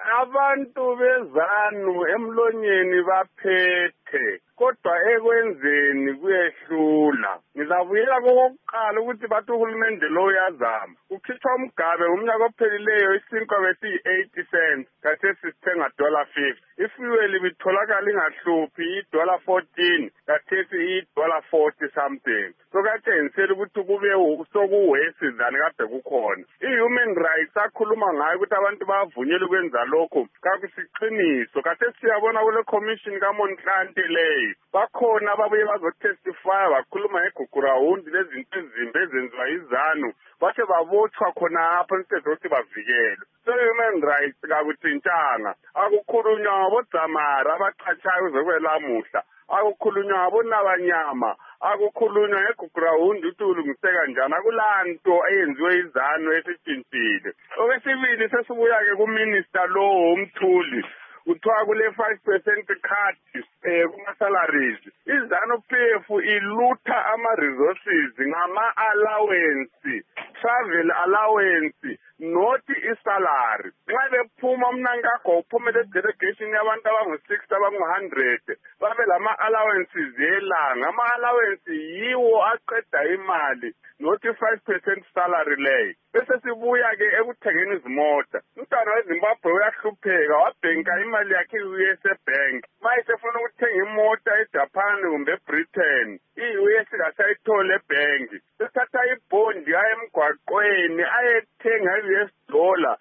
Abantu bezanu emlonyeni baphethe kodwa ekwenzeni kuyehlula. Ngizavuyela kokuqala ukuthi bathi uhulumende lo uyazama. Ukhitshwa umgabe umnyaka ophelileyo isinkwa besiyi-80 cents, khathesi sithenga $50. Ifuel ibitholakala ingahluphi $14, khathesi $40 something. So katshengisela ukuthi kube sokuwesi than kade kukhona. I-human rights akhuluma ngayo ukuthi abantu bavunyelwe ukwenza lokho kakusiqiniso. Khathesi siyabona kule commission kaMonhlanti leyo bakhona ababuye bazotestify bakhuluma ngeGugurawundi lezinto ezimbi ezenziwa izanu bathe babotshwa khona apha instead ukuthi bavikelwe. So human rights kakuthintanga. Akukhulunywa ngabodzamara abachatshayo zokwelamuhla, akukhulunywa ngabonabanyama, akukhulunywa ngeGugurawundi ukuthi ulungiseka kanjani. Akulanto eyenziwe izanu esitshintshile. Okwesibili sesibuya-ke kuminister lo uMthuli kuthiwa kule 5% cut kuma-salaries. IZANU-PF ilutha ama-resources ngama-allowance, travel allowance, not i-salary. Nxa bephuma umnankakho uphumele delegation yabantu abangu-60 abangu-100 babe lama-allowances yelanga. Ama-allowance yiwo aqeda imali, not i-5% salary leyo. Bese sibuya-ke ekuthengeni izimota. Umntwana weZimbabwe uyahlupheka wabhenka imali yakhe i-US Bank. Manje sefuna ukuthenga imota eJapan kumbe eBritain, i-US kasayithole ebhenki. Sethatha ibhondi aye emgwaqweni ayethenga i-US dollar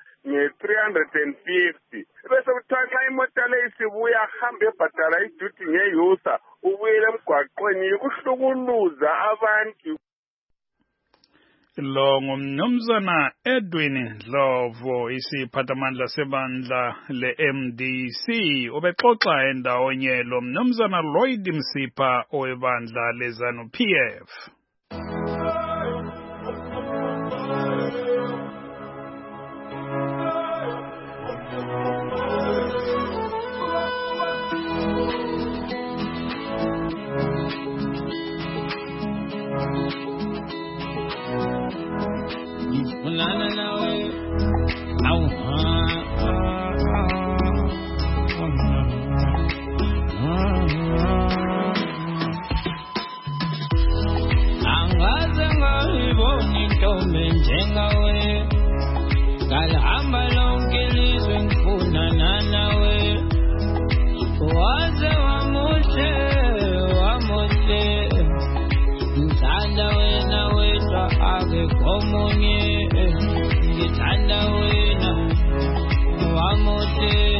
nge-350. Bese kuthiwa nxa imota leyo isibuya ahambe ebhadala iduty ngeyusa ubuyele emgwaqweni. Kuhlukuluza abantu. Lo ngumnumzana Edwin Ndlovu, isiphathamandla sebandla le-MDC, ubexoxa endawonye lo mnumzana Lloyd Msipha owebandla leZANU-PF. Ngithanda wena wamuhle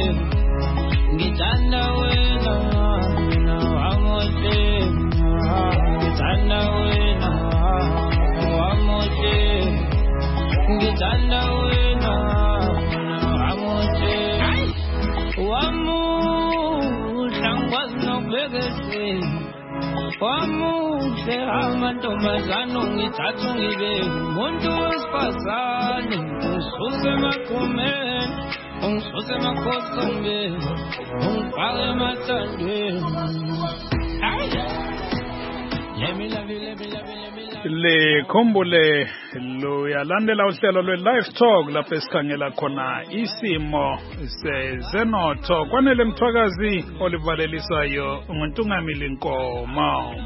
Wamuhle amantombazane ngithatha ngibe umuntu wesifazane ungisusa emakhomeni ungisusa emakhosini ungifake emathandweni likhumbule luyalandela uhlelo lwe-Live Talk lapho esikhangela khona isimo sezenotho. Kwanele Mthwakazi olivalelisayo nguNtungamili Nkomo.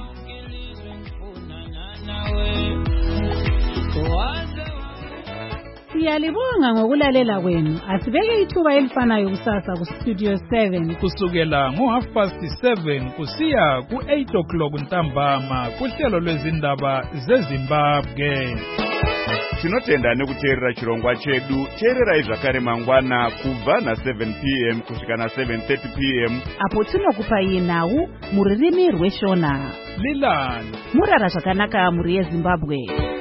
Siyalibonga ngokulalela kwenu. Asibeke ithuba elifanayo kusasa ku-Studio 7 kusukela ngo7:30 kusiya ku8 ntambama kuhlelo lwezindaba zeZimbabwe. Tinotenda nekuteerera chirongwa chedu. Teererai zvakare mangwana kubva na7 p.m. kusvika na7:30 p.m. apo tinokupai nhau muririmi rweshona. Lilani murara zvakanaka muri yeZimbabwe.